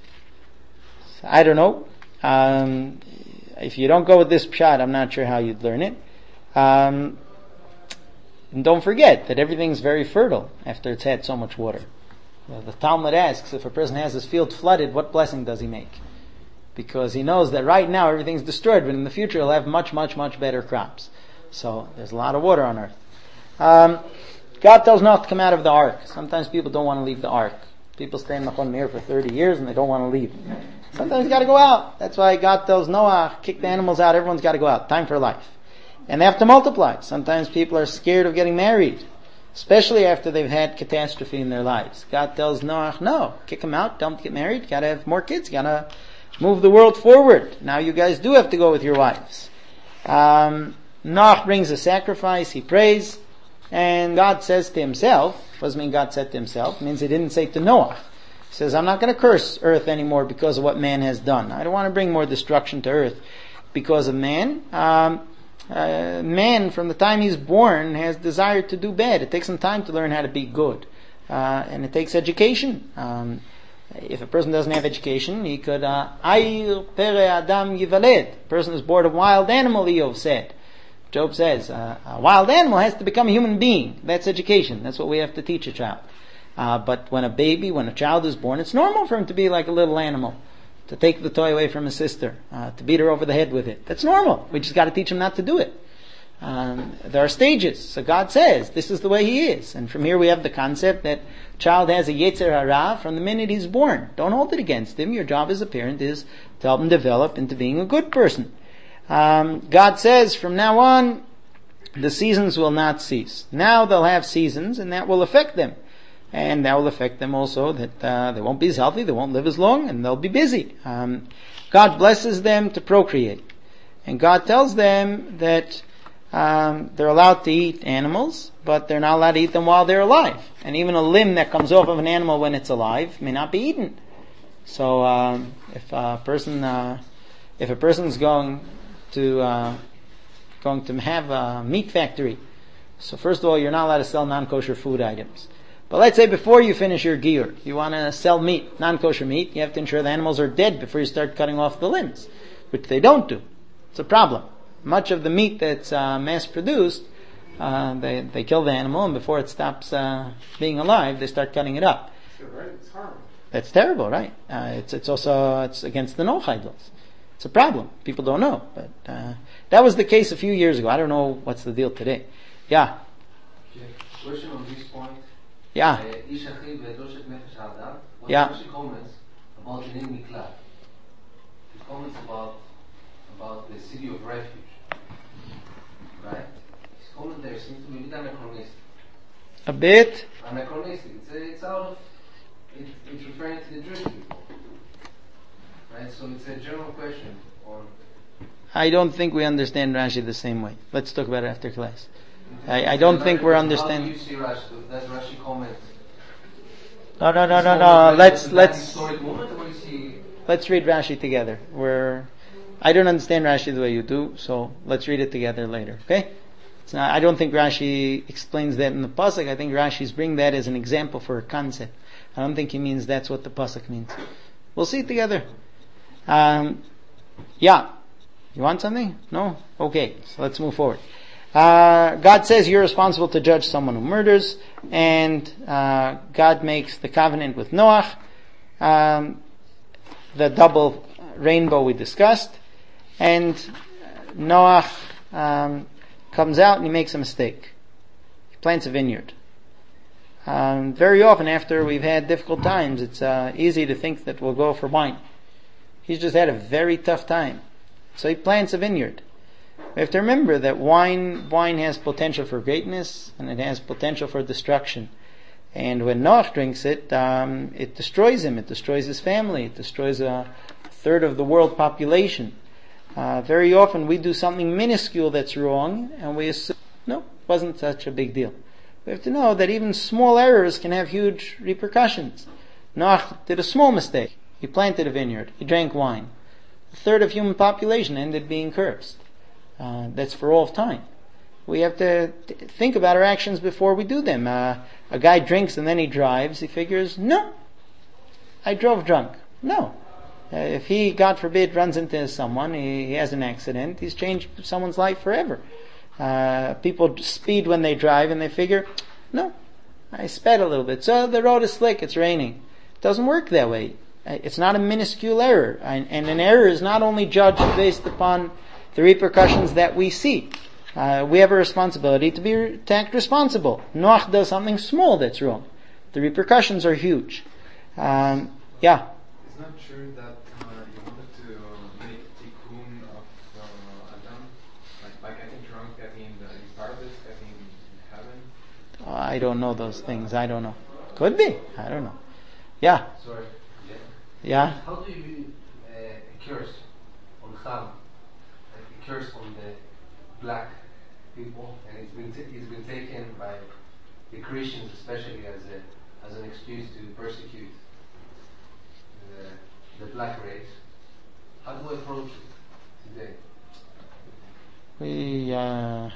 I don't know. Um, if you don't go with this pshat, I'm not sure how you'd learn it. Um, and don't forget that everything's very fertile after it's had so much water. Uh, the Talmud asks, if a person has his field flooded, what blessing does he make? Because he knows that right now everything's destroyed, but in the future he'll have much, much, much better crops. So there's a lot of water on earth. Um, God tells Noah to come out of the ark. Sometimes people don't want to leave the ark. People stay in the Chon Meir for thirty years and they don't want to leave. Sometimes you got to go out. That's why God tells Noah, kick the animals out. Everyone's got to go out. Time for life. And they have to multiply. Sometimes people are scared of getting married, especially after they've had catastrophe in their lives. God tells Noah, no, kick them out. Don't get married. You got to have more kids. You got to move the world forward. Now you guys do have to go with your wives. Um, Noah brings a sacrifice. He prays. And God says to himself, what does it mean God said to himself? It means he didn't say to Noah. He says, I'm not going to curse earth anymore because of what man has done. I don't want to bring more destruction to earth because of man. Um, uh, man, from the time he's born, has desired to do bad. It takes some time to learn how to be good. Uh, and it takes education. Um, if a person doesn't have education, he could, uh, Ayir pere adam yivaled. A person is born a wild animal, Eov said. Job says, uh, a wild animal has to become a human being. That's education. That's what we have to teach a child. Uh, but when a baby, when a child is born, it's normal for him to be like a little animal. To take the toy away from his sister. Uh, to beat her over the head with it. That's normal. We just got to teach him not to do it. Um, there are stages. So God says, this is the way he is. And from here we have the concept that child has a yetzer hara from the minute he's born. Don't hold it against him. Your job as a parent is to help him develop into being a good person. Um, God says from now on, the seasons will not cease. Now they'll have seasons, and that will affect them. And that will affect them also that uh, they won't be as healthy, they won't live as long, and they'll be busy. Um, God blesses them to procreate. And God tells them that um, they're allowed to eat animals, but they're not allowed to eat them while they're alive. And even a limb that comes off of an animal when it's alive may not be eaten. So um, if a person, uh, if a person's going to uh, going to have a meat factory, so first of all, you're not allowed to sell non-kosher food items. But let's say before you finish your giyur, you want to sell meat, non-kosher meat, you have to ensure the animals are dead before you start cutting off the limbs, which they don't do. It's a problem. Much of the meat that's uh, mass-produced Uh, they they kill the animal, and before it stops uh, being alive, they start cutting it up. Right? It's horrible. That's terrible, right? Uh, it's it's also it's against the Noach idols. It's a problem. People don't know, but uh, that was the case a few years ago. I don't know what's the deal today. Yeah. Okay. Question on this point. Yeah. Uh, Ish Achiv Ve'Doshet Nefesh Adam. What Yeah. Rashi comments about the name Miklat. He comments about about the city of refuge. Right? His comment there seems to be a bit anachronistic. A bit. Anachronistic. It's, a, it's out of. It, it's referring to the Jewish people. Right? So it's a general question on. I don't think we understand Rashi the same way. Let's talk about it after class. I, I don't think we're understanding. How do you see Rashi? Does Rashi comment? No, no, no, Is no, it no. comment Let's at that let's historic moment, or is he? let's read Rashi together. We're I don't understand Rashi the way you do, so let's read it together later. Okay? It's not, I don't think Rashi explains that in the pasuk. I think Rashi's bring that as an example for a concept. I don't think he means that's what the pasuk means. We'll see it together. Um, yeah. You want something? No? Okay. So let's move forward. Uh, God says you're responsible to judge someone who murders, and uh, God makes the covenant with Noach, um, the double rainbow we discussed, and Noach um, comes out and he makes a mistake. He plants a vineyard. Um, very often after we've had difficult times, it's uh, easy to think that we'll go for wine. He's just had a very tough time. So he plants a vineyard. We have to remember that wine wine has potential for greatness and it has potential for destruction. And when Noach drinks it, um, it destroys him. It destroys his family. It destroys a third of the world population. Uh, very often we do something minuscule that's wrong and we assume, no, it wasn't such a big deal. We have to know that even small errors can have huge repercussions. Noach did a small mistake. He planted a vineyard. He drank wine. A third of human population ended being cursed. Uh, that's for all of time. We have to t- think about our actions before we do them. Uh, a guy drinks and then he drives. He figures, no, I drove drunk. No. Uh, if he, God forbid, runs into someone, he, he has an accident, he's changed someone's life forever. Uh, people speed when they drive and they figure, no, I sped a little bit. So the road is slick, it's raining. It doesn't work that way. It's not a minuscule error. And, and an error is not only judged based upon the repercussions that we see. Uh, we have a responsibility to be to act responsible. Noach does something small that's wrong. The repercussions are huge. Um, yeah? It's not true that uh, you wanted to uh, make tikkun of uh, Adam, like by getting drunk, getting uh, in paradise, getting in heaven. Oh, I don't know those things. I don't know. Could be. I don't know. Yeah? Sorry. Yeah. Yeah? How do you uh, a curse on Ham, like a curse on the black people, and it's been t- it's been taken by the Christians especially as a as an excuse to persecute the, the black race. How do we approach it today? We, uh,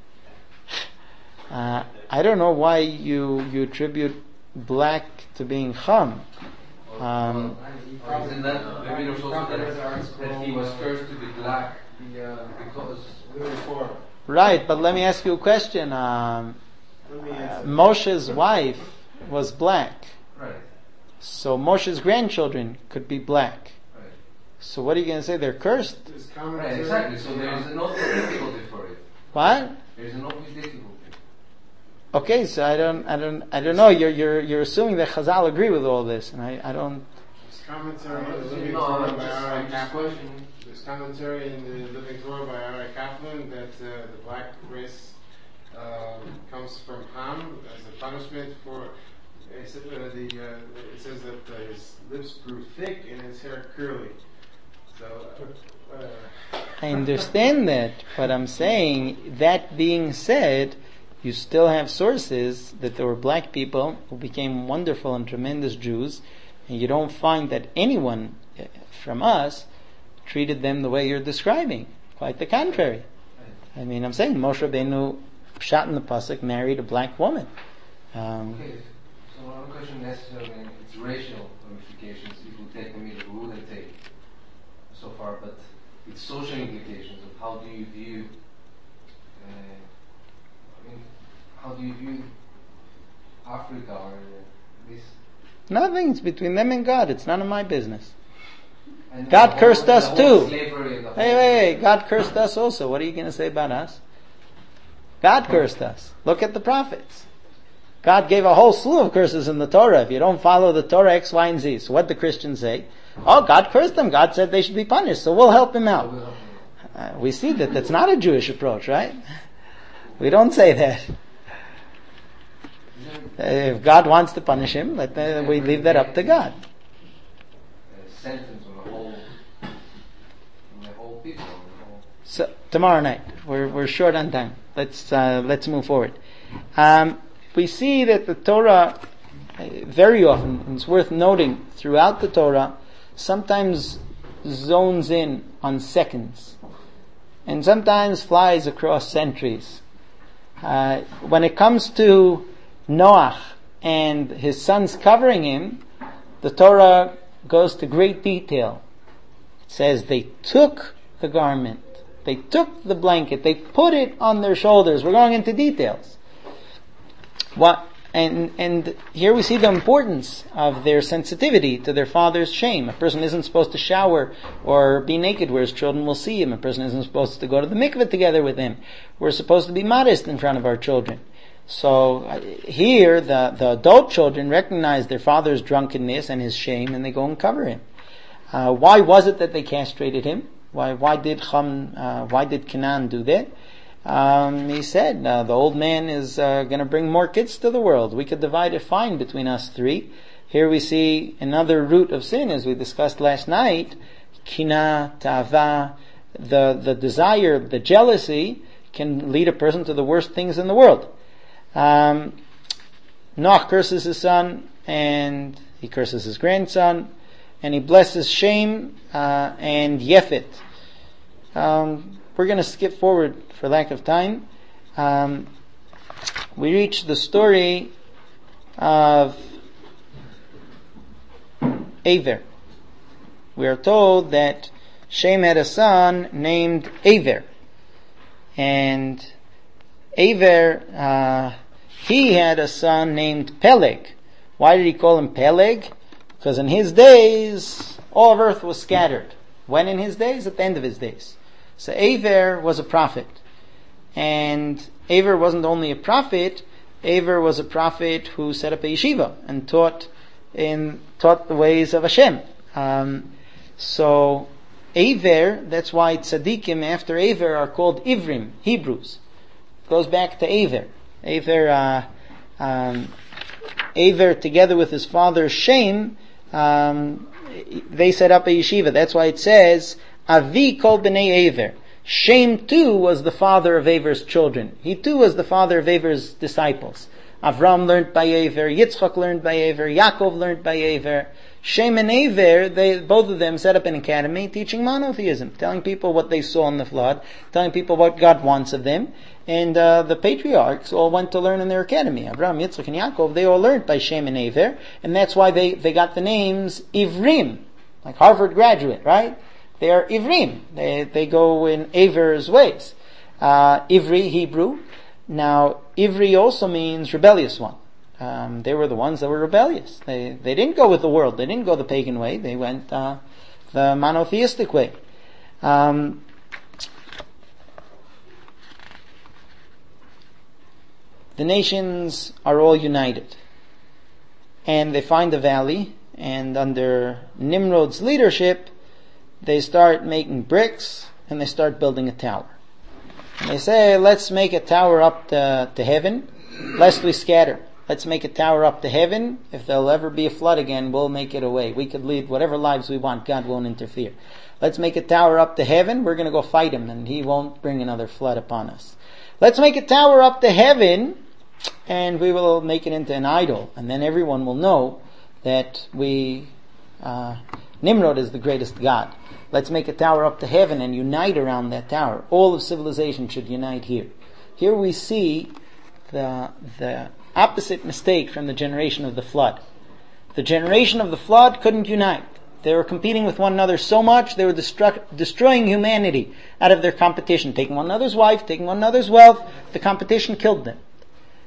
uh, I don't know why you, you attribute black to being Chum. Um, Or isn't that maybe there's also that, that he was cursed to be black The, uh, because before. right, but let me ask you a question. Um, Let me uh, answer. Moshe's wife was black. right, So Moshe's grandchildren could be black. right, So what are you going to say? They're cursed? There's right, commentary. exactly. So there is an obvious difficulty for it. What? There is an obvious difficulty. Okay, so I don't, I don't, I don't know. You're, you're, you're assuming that Chazal agree with all this, and I, I don't. There's commentary in the Living No, Torah I'm by just, Ari I'm just Kaplan. questioning. There's commentary in the Living Torah by Ari Kaplan that uh, the black race um, comes from Ham as a punishment for. It says, uh, the, uh, it says that uh, his lips grew thick and his hair curly. So. Uh, I understand that, but I'm saying, that being said, you still have sources that there were black people who became wonderful and tremendous Jews, and you don't find that anyone from us treated them the way you're describing. Quite the contrary. I mean, I'm saying Moshe Rabbeinu, shot in the pasuk, married a black woman. Um, Okay, so one question necessarily, it's racial ramifications, if we take the middle, we wouldn't take so far, but it's social implications of how do you view, uh, I mean, do you view Africa or this? Nothing. It's between them and God. It's none of my business. And God the cursed whole- us the whole too. slavery and the Hey, whole- hey, hey, God cursed us also. What are you going to say about us? God cursed us. Look at the prophets. God gave a whole slew of curses in the Torah. If you don't follow the Torah, X, Y, and Z. So what the Christians say? Oh, God cursed them. God said they should be punished, so we'll help him out. Uh, we see that that's not a Jewish approach, right? We don't say that. Uh, if God wants to punish him, let the, we leave that up to God. A sentence on the whole, on the whole people. On the whole. So tomorrow night, we're we're short on time. Let's uh, let's move forward. Um, we see that the Torah, uh, very often, and it's worth noting throughout the Torah, sometimes zones in on seconds, and sometimes flies across centuries. Uh, when it comes to Noach and his sons covering him, the Torah goes to great detail. It says they took the garment, they took the blanket, they put it on their shoulders. We're going into details. What and and here we see the importance of their sensitivity to their father's shame. A person isn't supposed to shower or be naked where his children will see him. A person isn't supposed to go to the mikveh together with him. We're supposed to be modest in front of our children. So uh, here the, the adult children recognize their father's drunkenness and his shame, and they go and cover him. Uh, why was it that they castrated him? Why why did Cham, uh, why did Canaan do that? Um, he said, uh, the old man is uh, going to bring more kids to the world. We could divide it fine between us three. Here we see another root of sin, as we discussed last night, kina, ta'ava, the, the desire, the jealousy can lead a person to the worst things in the world. Um, Noach curses his son, and he curses his grandson, and he blesses Shem uh, and Yefet. Um, we're going to skip forward for lack of time. Um, we reach the story of Aver. We are told that Shem had a son named Aver, and Aver, uh, he had a son named Peleg. Why did he call him Peleg? Because in his days, all of earth was scattered. When in his days? At the end of his days. So Aver was a prophet. And Aver wasn't only a prophet, Aver was a prophet who set up a yeshiva and taught in taught the ways of Hashem. Um, so Aver, that's why tzaddikim after Aver are called Ivrim, Hebrews. Goes back to Aver. Aver, uh, um, Aver together with his father Shem, um, they set up a yeshiva. That's why it says, Avi kol b'nei Aver. Shem too was the father of Aver's children. He too was the father of Aver's disciples. Avram learned by Aver, Yitzchak learned by Aver, Yaakov learned by Aver. Shem and Aver, they, both of them set up an academy teaching monotheism, telling people what they saw in the flood, telling people what God wants of them. And uh, the patriarchs all went to learn in their academy. Avram, Yitzchak, and Yaakov, they all learned by Shem and Aver, and that's why they, they got the names Ivrim, like Harvard graduate, right? They are Ivrim. They they go in Aver's ways. Uh, Ivri, Hebrew. Now, Ivri also means rebellious one. Um, they were the ones that were rebellious. They they didn't go with the world. They didn't go the pagan way. They went uh, the monotheistic way. Um, the nations are all united, and they find a valley. And under Nimrod's leadership, they start making bricks and they start building a tower. And they say, let's make a tower up to, to heaven, lest we scatter. Let's make a tower up to heaven. If there'll ever be a flood again, we'll make it away. We could lead whatever lives we want. God won't interfere. Let's make a tower up to heaven. We're going to go fight him and he won't bring another flood upon us. Let's make a tower up to heaven and we will make it into an idol. And then everyone will know that we, uh, Nimrod is the greatest god. Let's make a tower up to heaven and unite around that tower. All of civilization should unite here. Here we see the the opposite mistake from the generation of the flood. The generation of the flood couldn't unite. They were competing with one another so much, they were destru- destroying humanity out of their competition, taking one another's wife, taking one another's wealth. The competition killed them.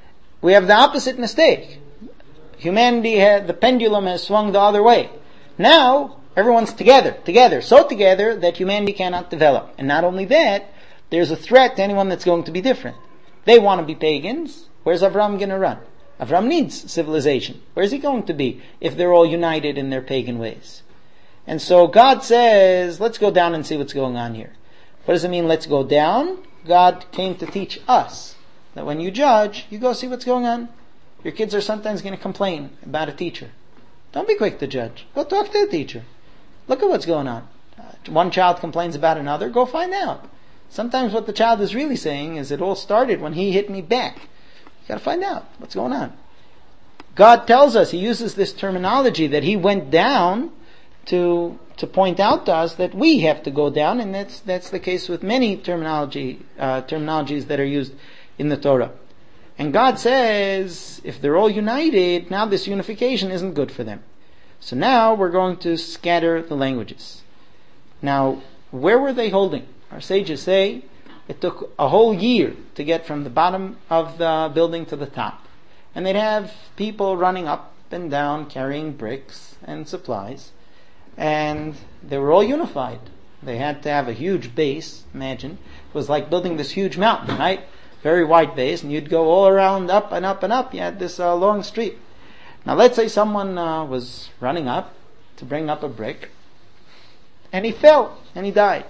we have the opposite mistake. Humanity had, the pendulum has swung the other way. Now, everyone's together, together, so together that humanity cannot develop. And not only that, there's a threat to anyone that's going to be different. They want to be pagans. Where's Avram going to run? Avram needs civilization. Where's he going to be if they're all united in their pagan ways? And so God says, let's go down and see what's going on here. What does it mean, let's go down? God came to teach us that when you judge, you go see what's going on. Your kids are sometimes going to complain about a teacher. Don't be quick to judge. Go talk to the teacher. Look at what's going on. Uh, one child complains about another, go find out. Sometimes what the child is really saying is, it all started when he hit me back. You gotta find out what's going on. God tells us, He uses this terminology that He went down to to point out to us that we have to go down, and that's that's the case with many terminology uh, terminologies that are used in the Torah. And God says, if they're all united, now this unification isn't good for them. So now we're going to scatter the languages. Now, where were they holding? Our sages say it took a whole year to get from the bottom of the building to the top. And they'd have people running up and down carrying bricks and supplies. And they were all unified. They had to have a huge base, imagine. It was like building this huge mountain, right? Very wide base, and you'd go all around, up and up and up. You had this uh, long street. Now let's say someone uh, was running up to bring up a brick, and he fell, and he died.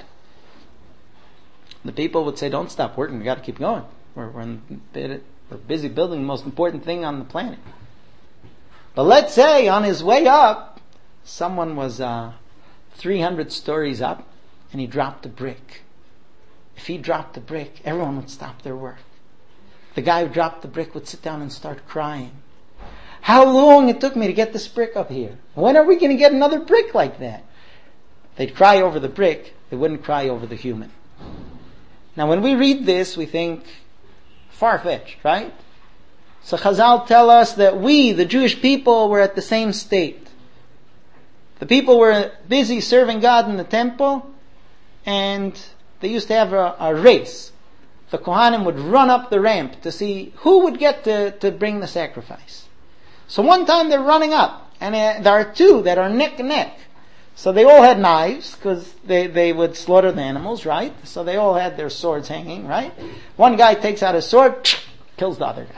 The people would say, don't stop working, we got to keep going. We're, we're, in, we're busy building the most important thing on the planet. But let's say on his way up, someone was uh, three hundred stories up, and he dropped a brick. If he dropped the brick, everyone would stop their work. The guy who dropped the brick would sit down and start crying. How long it took me to get this brick up here? When are we going to get another brick like that? They'd cry over the brick, they wouldn't cry over the human. Now when we read this, we think far-fetched, right? So Chazal tell us that we, the Jewish people, were at the same state. The people were busy serving God in the temple, and they used to have a, a race. The Kohanim would run up the ramp to see who would get to, to bring the sacrifice. So one time they're running up, and uh, there are two that are neck and neck. So they all had knives, because they, they would slaughter the animals, right? So they all had their swords hanging, right? One guy takes out his sword, kills the other guy.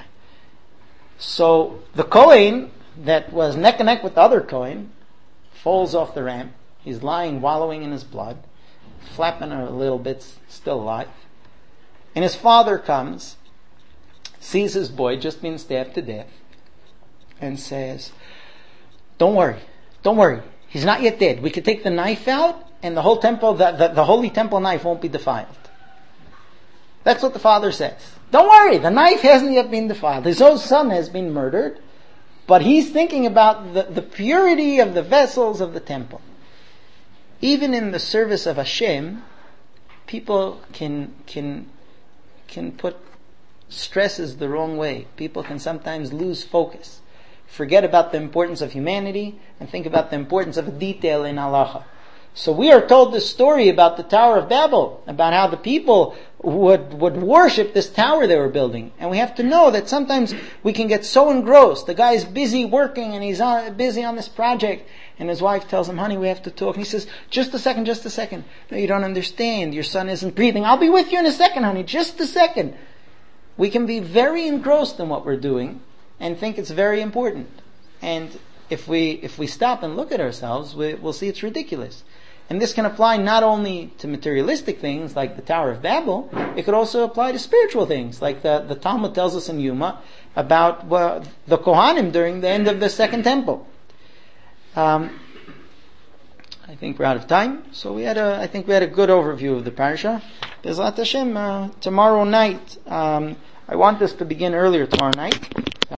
So the Kohen that was neck and neck with the other Kohen falls off the ramp. He's lying, wallowing in his blood, flapping a little bit, still alive. And his father comes, sees his boy just being stabbed to death, and says, don't worry, don't worry, he's not yet dead. We could take the knife out, and the whole temple, the, the, the holy temple knife won't be defiled. That's what the father says. Don't worry, the knife hasn't yet been defiled. His own son has been murdered, but he's thinking about the, the purity of the vessels of the temple. Even in the service of Hashem, people can can can put stresses the wrong way. People can sometimes lose focus, forget about the importance of humanity, and think about the importance of a detail in halacha. So we are told this story about the Tower of Babel, about how the people would would worship this tower they were building. And we have to know that sometimes we can get so engrossed. The guy's busy working and he's on, busy on this project, and his wife tells him, honey, we have to talk. And he says, just a second, just a second. No, you don't understand. Your son isn't breathing. I'll be with you in a second, honey. Just a second. We can be very engrossed in what we're doing and think it's very important. And if we if we stop and look at ourselves, we, we'll see it's ridiculous. And this can apply not only to materialistic things like the Tower of Babel, it could also apply to spiritual things, like the, the Talmud tells us in Yuma about well, the Kohanim during the end of the Second Temple. Um, I think we're out of time, so we had a I think we had a good overview of the parasha. Bezrat Hashem, uh, tomorrow night, um, I want us to begin earlier tomorrow night.